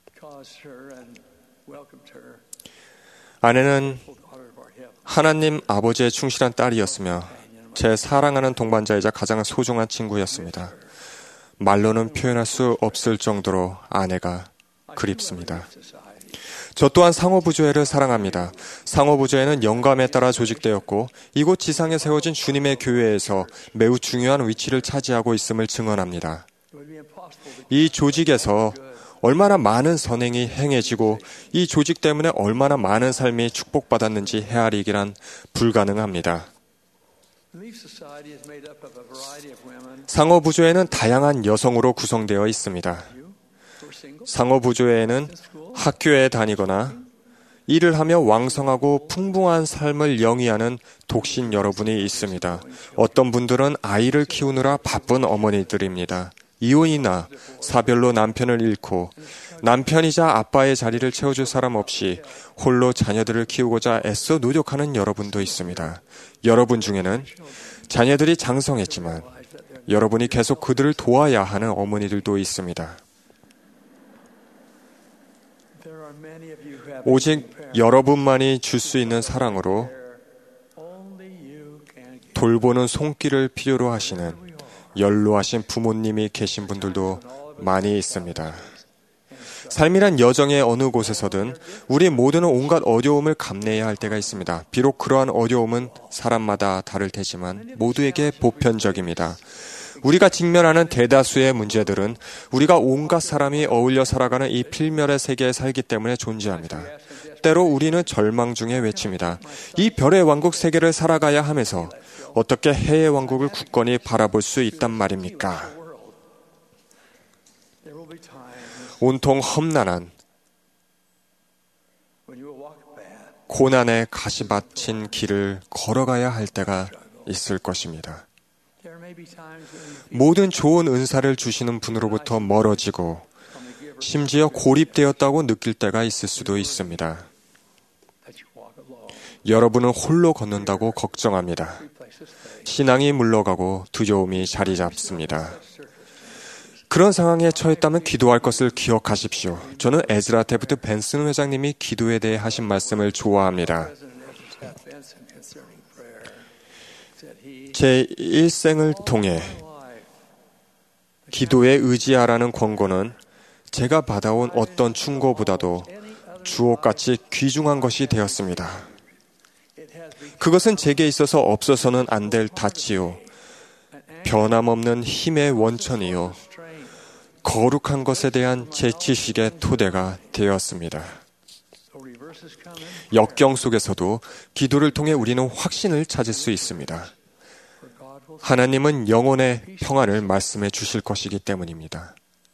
아내는 하나님 아버지의 충실한 딸이었으며 제 사랑하는 동반자이자 가장 소중한 친구였습니다. 말로는 표현할 수 없을 정도로 아내가 그립습니다. 저 또한 상호부조회를 사랑합니다. 상호부조회는 영감에 따라 조직되었고 이곳 지상에 세워진 주님의 교회에서 매우 중요한 위치를 차지하고 있음을 증언합니다. 이 조직에서 얼마나 많은 선행이 행해지고 이 조직 때문에 얼마나 많은 삶이 축복받았는지 헤아리기란 불가능합니다. 상호부조회는 다양한 여성으로 구성되어 있습니다. 상호부조회에는 학교에 다니거나 일을 하며 왕성하고 풍부한 삶을 영위하는 독신 여러분이 있습니다. 어떤 분들은 아이를 키우느라 바쁜 어머니들입니다. 이혼이나 사별로 남편을 잃고 남편이자 아빠의 자리를 채워줄 사람 없이 홀로 자녀들을 키우고자 애써 노력하는 여러분도 있습니다. 여러분 중에는 자녀들이 장성했지만 여러분이 계속 그들을 도와야 하는 어머니들도 있습니다. 오직 여러분만이 줄 수 있는 사랑으로 돌보는 손길을 필요로 하시는 연로하신 부모님이 계신 분들도 많이 있습니다. 삶이란 여정의 어느 곳에서든 우리 모두는 온갖 어려움을 감내해야 할 때가 있습니다. 비록 그러한 어려움은 사람마다 다를 테지만 모두에게 보편적입니다. 우리가 직면하는 대다수의 문제들은 우리가 온갖 사람이 어울려 살아가는 이 필멸의 세계에 살기 때문에 존재합니다. 때로 우리는 절망 중에 외칩니다. 이 별의 왕국 세계를 살아가야 하면서 어떻게 해의 왕국을 굳건히 바라볼 수 있단 말입니까? 온통 험난한 고난의 가시밭인 길을 걸어가야 할 때가 있을 것입니다. 모든 좋은 은사를 주시는 분으로부터 멀어지고 심지어 고립되었다고 느낄 때가 있을 수도 있습니다. 여러분은 홀로 걷는다고 걱정합니다. 신앙이 물러가고 두려움이 자리 잡습니다. 그런 상황에 처했다면 기도할 것을 기억하십시오. 저는 에즈라 테프트 벤슨 회장님이 기도에 대해 하신 말씀을 좋아합니다. 제 일생을 통해 기도에 의지하라는 권고는 제가 받아온 어떤 충고보다도 주옥같이 귀중한 것이 되었습니다. 그것은 제게 있어서 없어서는 안 될 닻이요, 변함없는 힘의 원천이요, 거룩한 것에 대한 제 지식의 토대가 되었습니다. 역경 속에서도 기도를 통해 우리는 확신을 찾을 수 있습니다. 하나님은 영혼의 평안을 말씀해 주실 것이기 때문입니다.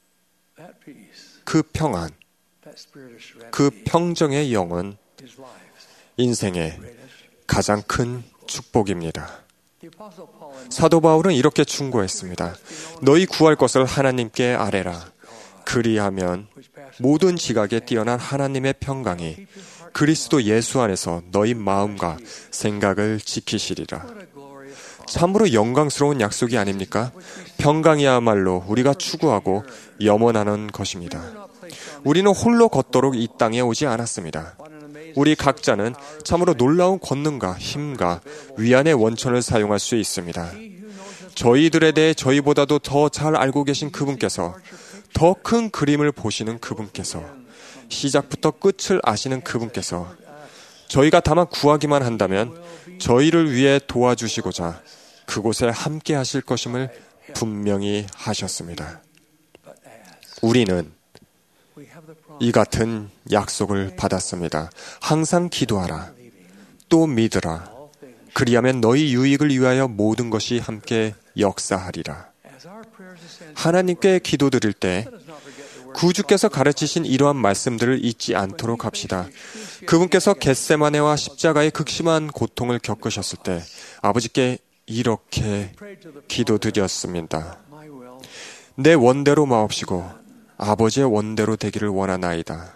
그 평안, 그 평정의 영은 인생의 가장 큰 축복입니다. 사도 바울은 이렇게 충고했습니다. 너희 구할 것을 하나님께 아뢰라. 그리하면 모든 지각에 뛰어난 하나님의 평강이 그리스도 예수 안에서 너희 마음과 생각을 지키시리라. 참으로 영광스러운 약속이 아닙니까? 평강이야말로 우리가 추구하고 염원하는 것입니다. 우리는 홀로 걷도록 이 땅에 오지 않았습니다. 우리 각자는 참으로 놀라운 권능과 힘과 위안의 원천을 사용할 수 있습니다. 저희들에 대해 저희보다도 더 잘 알고 계신 그분께서, 더 큰 그림을 보시는 그분께서, 시작부터 끝을 아시는 그분께서 저희가 다만 구하기만 한다면 저희를 위해 도와주시고자 그곳에 함께 하실 것임을 분명히 하셨습니다. 우리는 이 같은 약속을 받았습니다. 항상 기도하라. 또 믿으라. 그리하면 너희 유익을 위하여 모든 것이 함께 역사하리라. 하나님께 기도드릴 때 구주께서 가르치신 이러한 말씀들을 잊지 않도록 합시다. 그분께서 겟세마네와 십자가의 극심한 고통을 겪으셨을 때 아버지께 이렇게 기도드렸습니다. 내 원대로 마옵시고 아버지의 원대로 되기를 원하나이다.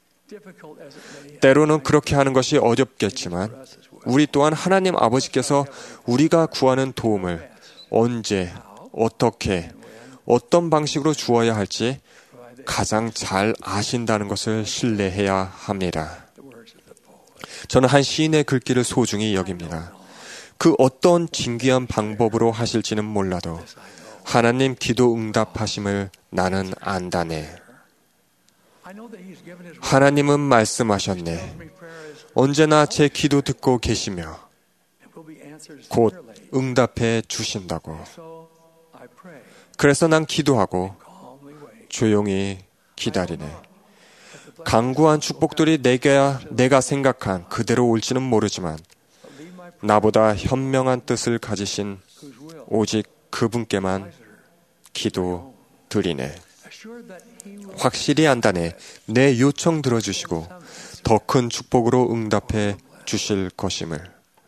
때로는 그렇게 하는 것이 어렵겠지만 우리 또한 하나님 아버지께서 우리가 구하는 도움을 언제, 어떻게, 어떤 방식으로 주어야 할지 가장 잘 아신다는 것을 신뢰해야 합니다. 저는 한 시인의 글귀를 소중히 여깁니다. 그 어떤 진귀한 방법으로 하실지는 몰라도 하나님 기도 응답하심을 나는 안다네. 하나님은 말씀하셨네. 언제나 제 기도 듣고 계시며 곧 응답해 주신다고. 그래서 난 기도하고 조용히 기다리네. 강구한 축복들이 내가, 내가 생각한 그대로 올지는 모르지만 나보다 현명한 뜻을 가지신 오직 그분께만 기도 드리네. 확실히 안다네. 내 요청 들어주시고 더 큰 축복으로 응답해 주실 것임을.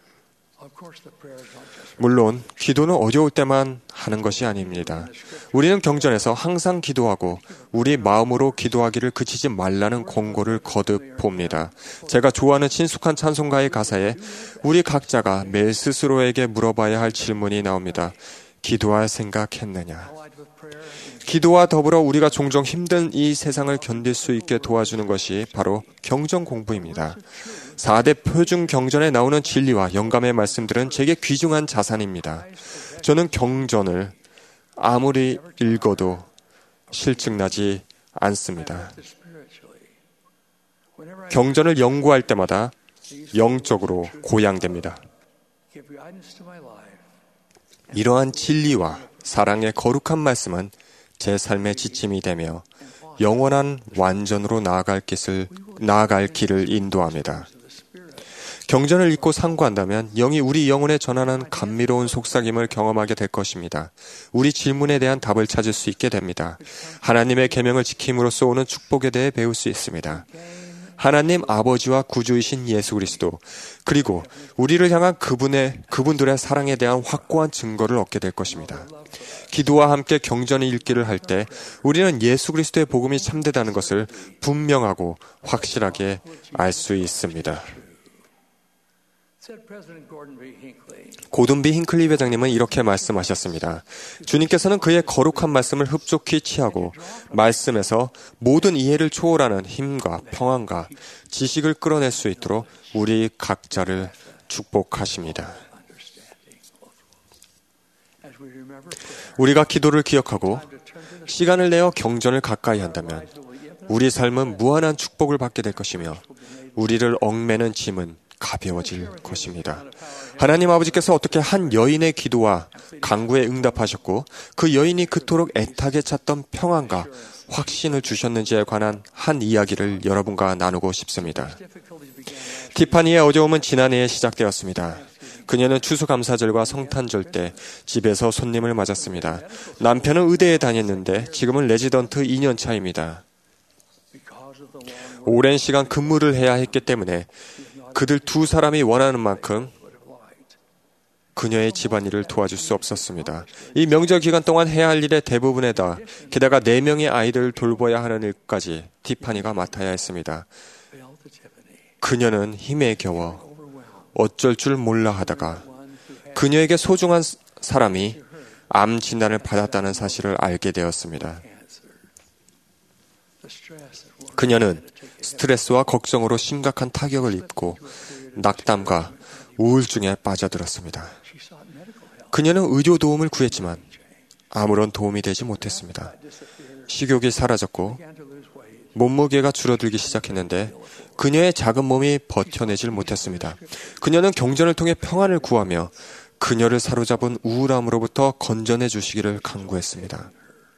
물론 기도는 어려울 때만 하는 것이 아닙니다. 우리는 경전에서 항상 기도하고 우리 마음으로 기도하기를 그치지 말라는 권고를 거듭 봅니다. 제가 좋아하는 친숙한 찬송가의 가사에 우리 각자가 매일 스스로에게 물어봐야 할 질문이 나옵니다. 기도할 생각했느냐? 기도와 더불어 우리가 종종 힘든 이 세상을 견딜 수 있게 도와주는 것이 바로 경전 공부입니다. 사 대 표준 경전에 나오는 진리와 영감의 말씀들은 제게 귀중한 자산입니다. 저는 경전을 아무리 읽어도 실증나지 않습니다. 경전을 연구할 때마다 영적으로 고양됩니다. 이러한 진리와 사랑의 거룩한 말씀은 제 삶의 지침이 되며 영원한 완전으로 나아갈 길을, 나아갈 길을 인도합니다. 경전을 읽고 상고한다면 영이 우리 영혼에 전하는 감미로운 속삭임을 경험하게 될 것입니다. 우리 질문에 대한 답을 찾을 수 있게 됩니다. 하나님의 계명을 지킴으로써 오는 축복에 대해 배울 수 있습니다. 하나님 아버지와 구주이신 예수 그리스도, 그리고 우리를 향한 그분의, 그분들의 사랑에 대한 확고한 증거를 얻게 될 것입니다. 기도와 함께 경전을 읽기를 할 때 우리는 예수 그리스도의 복음이 참되다는 것을 분명하고 확실하게 알 수 있습니다. 고든 비 힝클리 회장님은 이렇게 말씀하셨습니다. 주님께서는 그의 거룩한 말씀을 흡족히 취하고 말씀에서 모든 이해를 초월하는 힘과 평안과 지식을 끌어낼 수 있도록 우리 각자를 축복하십니다. 우리가 기도를 기억하고 시간을 내어 경전을 가까이 한다면 우리 삶은 무한한 축복을 받게 될 것이며 우리를 얽매는 짐은 가벼워질 것입니다. 하나님 아버지께서 어떻게 한 여인의 기도와 간구에 응답하셨고 그 여인이 그토록 애타게 찾던 평안과 확신을 주셨는지에 관한 한 이야기를 여러분과 나누고 싶습니다. 티파니의 어려움은 지난해에 시작되었습니다. 그녀는 추수감사절과 성탄절 때 집에서 손님을 맞았습니다. 남편은 의대에 다녔는데 지금은 레지던트 이 년 차입니다. 오랜 시간 근무를 해야 했기 때문에 그들 두 사람이 원하는 만큼 그녀의 집안일을 도와줄 수 없었습니다. 이 명절 기간 동안 해야 할 일의 대부분에다 게다가 네 명의 아이들을 돌봐야 하는 일까지 티파니가 맡아야 했습니다. 그녀는 힘에 겨워 어쩔 줄 몰라 하다가 그녀에게 소중한 사람이 암 진단을 받았다는 사실을 알게 되었습니다. 그녀는 스트레스와 걱정으로 심각한 타격을 입고 낙담과 우울증에 빠져들었습니다. 그녀는 의료 도움을 구했지만 아무런 도움이 되지 못했습니다. 식욕이 사라졌고 몸무게가 줄어들기 시작했는데 그녀의 작은 몸이 버텨내질 못했습니다. 그녀는 경전을 통해 평안을 구하며 그녀를 사로잡은 우울함으로부터 건져내 주시기를 간구했습니다.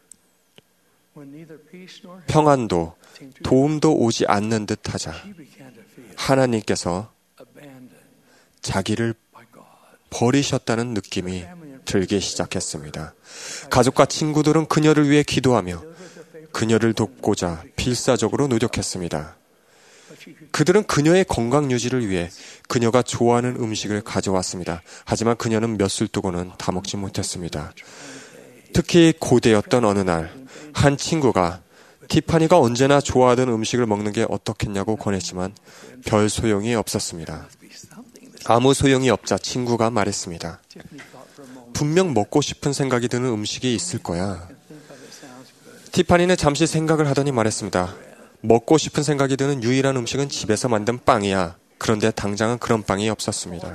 평안도 도움도 오지 않는 듯 하자 하나님께서 자기를 버리셨다는 느낌이 들기 시작했습니다. 가족과 친구들은 그녀를 위해 기도하며 그녀를 돕고자 필사적으로 노력했습니다. 그들은 그녀의 건강 유지를 위해 그녀가 좋아하는 음식을 가져왔습니다. 하지만 그녀는 몇 술 두고는 다 먹지 못했습니다. 특히 고되었던 어느 날, 한 친구가 티파니가 언제나 좋아하던 음식을 먹는 게 어떻겠냐고 권했지만 별 소용이 없었습니다. 아무 소용이 없자 친구가 말했습니다. 분명 먹고 싶은 생각이 드는 음식이 있을 거야. 티파니는 잠시 생각을 하더니 말했습니다. 먹고 싶은 생각이 드는 유일한 음식은 집에서 만든 빵이야. 그런데 당장은 그런 빵이 없었습니다.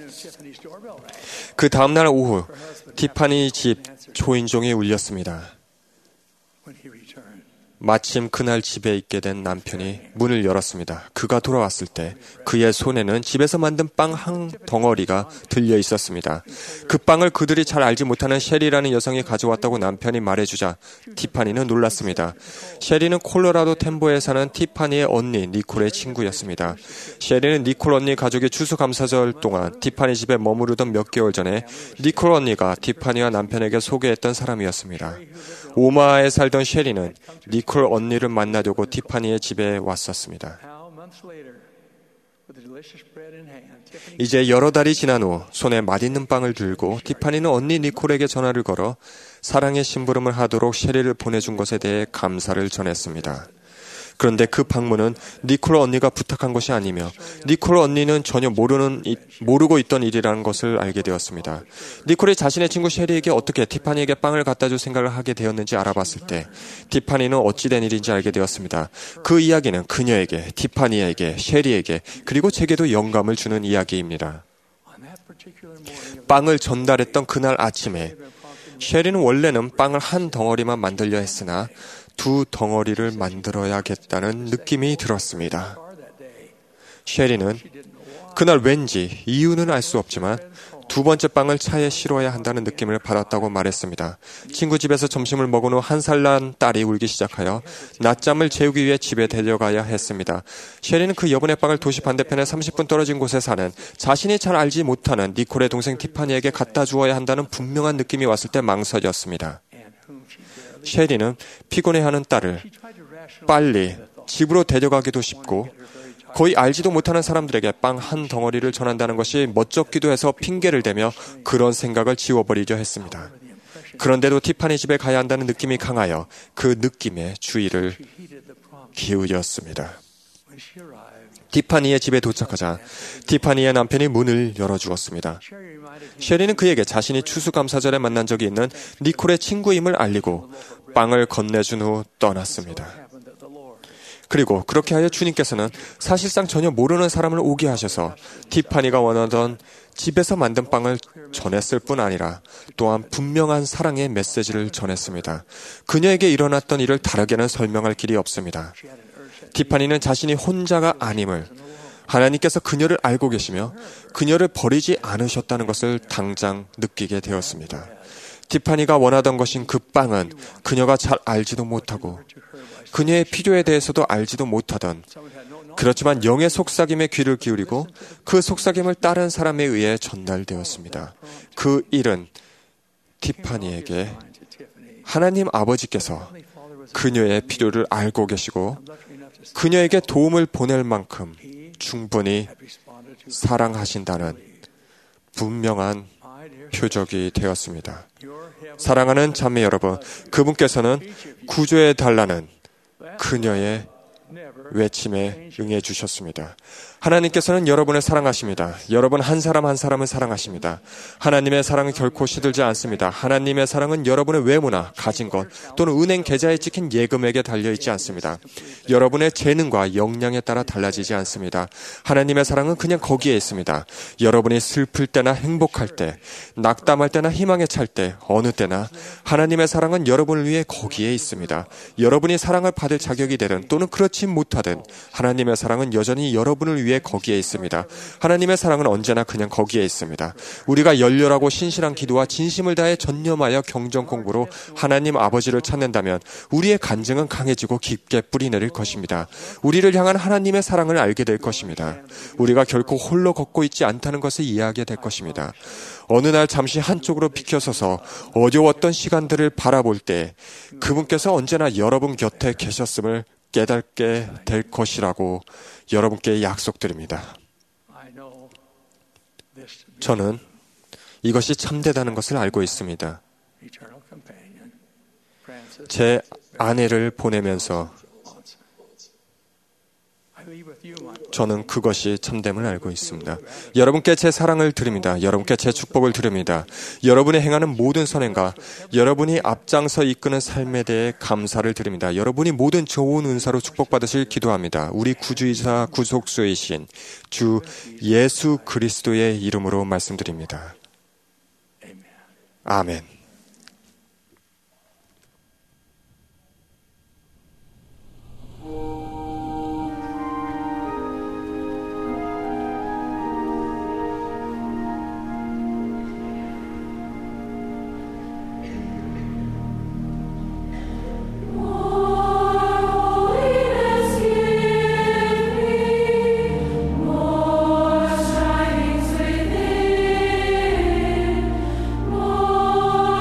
그 다음날 오후 티파니 집 초인종이 울렸습니다. 마침 그날 집에 있게 된 남편이 문을 열었습니다. 그가 돌아왔을 때 그의 손에는 집에서 만든 빵 한 덩어리가 들려 있었습니다. 그 빵을 그들이 잘 알지 못하는 셰리라는 여성이 가져왔다고 남편이 말해주자 티파니는 놀랐습니다. 셰리는 콜로라도 템보에 사는 티파니의 언니 니콜의 친구였습니다. 셰리는 니콜 언니 가족이 추수감사절 동안 티파니 집에 머무르던 몇 개월 전에 니콜 언니가 티파니와 남편에게 소개했던 사람이었습니다. 오마하에 살던 셰리는 니콜 언니를 만나려고 티파니의 집에 왔었습니다. 이제 여러 달이 지난 후 손에 맛있는 빵을 들고 티파니는 언니 니콜에게 전화를 걸어 사랑의 심부름을 하도록 셰리를 보내준 것에 대해 감사를 전했습니다. 그런데 그 방문은 니콜 언니가 부탁한 것이 아니며 니콜 언니는 전혀 모르는, 모르고 있던 일이라는 것을 알게 되었습니다. 니콜이 자신의 친구 셰리에게 어떻게 티파니에게 빵을 갖다 줄 생각을 하게 되었는지 알아봤을 때 티파니는 어찌된 일인지 알게 되었습니다. 그 이야기는 그녀에게, 티파니에게, 셰리에게 그리고 제게도 영감을 주는 이야기입니다. 빵을 전달했던 그날 아침에 셰리는 원래는 빵을 한 덩어리만 만들려 했으나 두 덩어리를 만들어야겠다는 느낌이 들었습니다. 셰리는 그날 왠지 이유는 알 수 없지만 두 번째 빵을 차에 실어야 한다는 느낌을 받았다고 말했습니다. 친구 집에서 점심을 먹은 후 한 살 난 딸이 울기 시작하여 낮잠을 재우기 위해 집에 데려가야 했습니다. 셰리는 그 여분의 빵을 도시 반대편에 삼십 분 떨어진 곳에 사는 자신이 잘 알지 못하는 니콜의 동생 티파니에게 갖다 주어야 한다는 분명한 느낌이 왔을 때 망설였습니다. 셰리는 피곤해하는 딸을 빨리 집으로 데려가기도 쉽고 거의 알지도 못하는 사람들에게 빵 한 덩어리를 전한다는 것이 멋쩍기도 해서 핑계를 대며 그런 생각을 지워버리려 했습니다. 그런데도 티파니 집에 가야 한다는 느낌이 강하여 그 느낌에 주의를 기울였습니다. 티파니의 집에 도착하자 티파니의 남편이 문을 열어주었습니다. 셰리는 그에게 자신이 추수감사절에 만난 적이 있는 니콜의 친구임을 알리고 빵을 건네준 후 떠났습니다. 그리고 그렇게 하여 주님께서는 사실상 전혀 모르는 사람을 오게 하셔서 티파니가 원하던 집에서 만든 빵을 전했을 뿐 아니라 또한 분명한 사랑의 메시지를 전했습니다. 그녀에게 일어났던 일을 다르게는 설명할 길이 없습니다. 티파니는 자신이 혼자가 아님을, 하나님께서 그녀를 알고 계시며 그녀를 버리지 않으셨다는 것을 당장 느끼게 되었습니다. 티파니가 원하던 것인 그 빵은 그녀가 잘 알지도 못하고 그녀의 필요에 대해서도 알지도 못하던, 그렇지만 영의 속삭임에 귀를 기울이고 그 속삭임을 다른 사람에 의해 전달되었습니다. 그 일은 티파니에게 하나님 아버지께서 그녀의 필요를 알고 계시고 그녀에게 도움을 보낼 만큼 충분히 사랑하신다는 분명한 표적이 되었습니다. 사랑하는 자매 여러분, 그분께서는 구조해 달라는 그녀의 외침에 응해 주셨습니다. 하나님께서는 여러분을 사랑하십니다. 여러분 한 사람 한 사람을 사랑하십니다. 하나님의 사랑은 결코 시들지 않습니다. 하나님의 사랑은 여러분의 외모나 가진 것 또는 은행 계좌에 찍힌 예금액에 달려있지 않습니다. 여러분의 재능과 역량에 따라 달라지지 않습니다. 하나님의 사랑은 그냥 거기에 있습니다. 여러분이 슬플 때나 행복할 때, 낙담할 때나 희망에 찰 때, 어느 때나 하나님의 사랑은 여러분을 위해 거기에 있습니다. 여러분이 사랑을 받을 자격이 되든 또는 그렇지 못하든 하나님의 사랑은 여전히 여러분을 위해 거기에 있습니다. 하나님의 사랑은 언제나 그냥 거기에 있습니다. 우리가 열렬하고 신실한 기도와 진심을 다해 전념하여 경전 공부로 하나님 아버지를 찾는다면 우리의 간증은 강해지고 깊게 뿌리내릴 것입니다. 우리를 향한 하나님의 사랑을 알게 될 것입니다. 우리가 결코 홀로 걷고 있지 않다는 것을 이해하게 될 것입니다. 어느 날 잠시 한쪽으로 비켜서서 어려웠던 시간들을 바라볼 때 그분께서 언제나 여러분 곁에 계셨음을 깨닫게 될 것이라고 여러분께 약속드립니다. 저는 이것이 참되다는 것을 알고 있습니다. 제 아내를 보내면서 저는 그것이 참됨을 알고 있습니다. 여러분께 제 사랑을 드립니다. 여러분께 제 축복을 드립니다. 여러분이 행하는 모든 선행과 여러분이 앞장서 이끄는 삶에 대해 감사를 드립니다. 여러분이 모든 좋은 은사로 축복받으실 기도합니다. 우리 구주이사 구속주이신 주 예수 그리스도의 이름으로 말씀드립니다. 아멘. More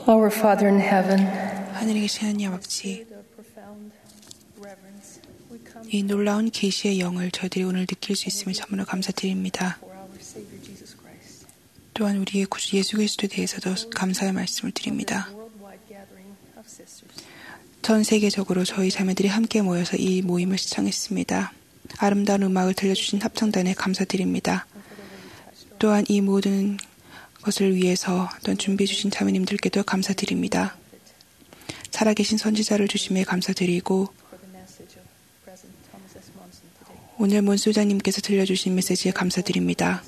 Our Father in heaven, 하늘에 계신 하나님 아버지, 이 놀라운 계시의 영을 저희들이 오늘 느낄 수 있음을 참으로 감사드립니다. 또한 우리의 구주 예수 그리스도에 대해서도 감사의 말씀을 드립니다. 전 세계적으로 저희 자매들이 함께 모여서 이 모임을 시청했습니다. 아름다운 음악을 들려주신 합창단에 감사드립니다. 또한 이 모든 것을 위해서 또한 준비해 주신 자매님들께도 감사드립니다. 살아계신 선지자를 주심에 감사드리고 오늘 몬소장님께서 들려주신 메시지에 감사드립니다.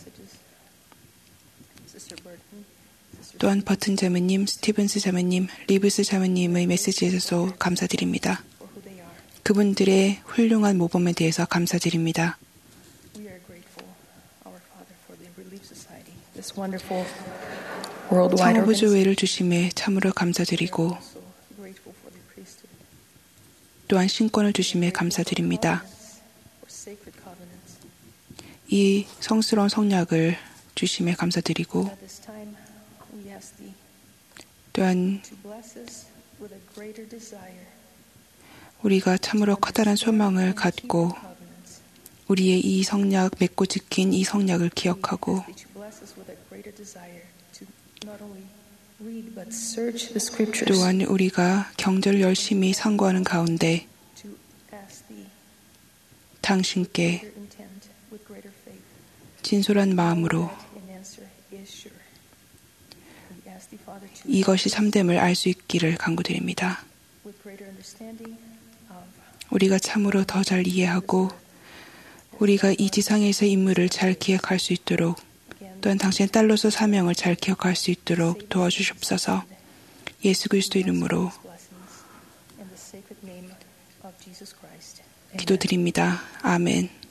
또한 버튼 자매님, 스티븐스 자매님, 리브스 자매님의 메시지에서도 감사드립니다. 그분들의 훌륭한 모범에 대해서 감사드립니다. 성우부조회를 주심에 참으로 감사드리고 또한 신권을 주심에 감사드립니다. 이 성스러운 성약을 주심에 감사드리고 또한 우리가 참으로 커다란 소망을 갖고 우리의 이 성약, 맺고 지킨 이 성약을 기억하고 또한 우리가 경전을 열심히 상고하는 가운데 당신께 진솔한 마음으로 이것이 참됨을 알 수 있기를 간구드립니다. 우리가 참으로 더 잘 이해하고 우리가 이 지상에서의 임무를 잘 기억할 수 있도록 또한 당신의 딸로서 사명을 잘 기억할 수 있도록 도와주시옵소서. 예수 그리스도 이름으로 기도드립니다. 아멘.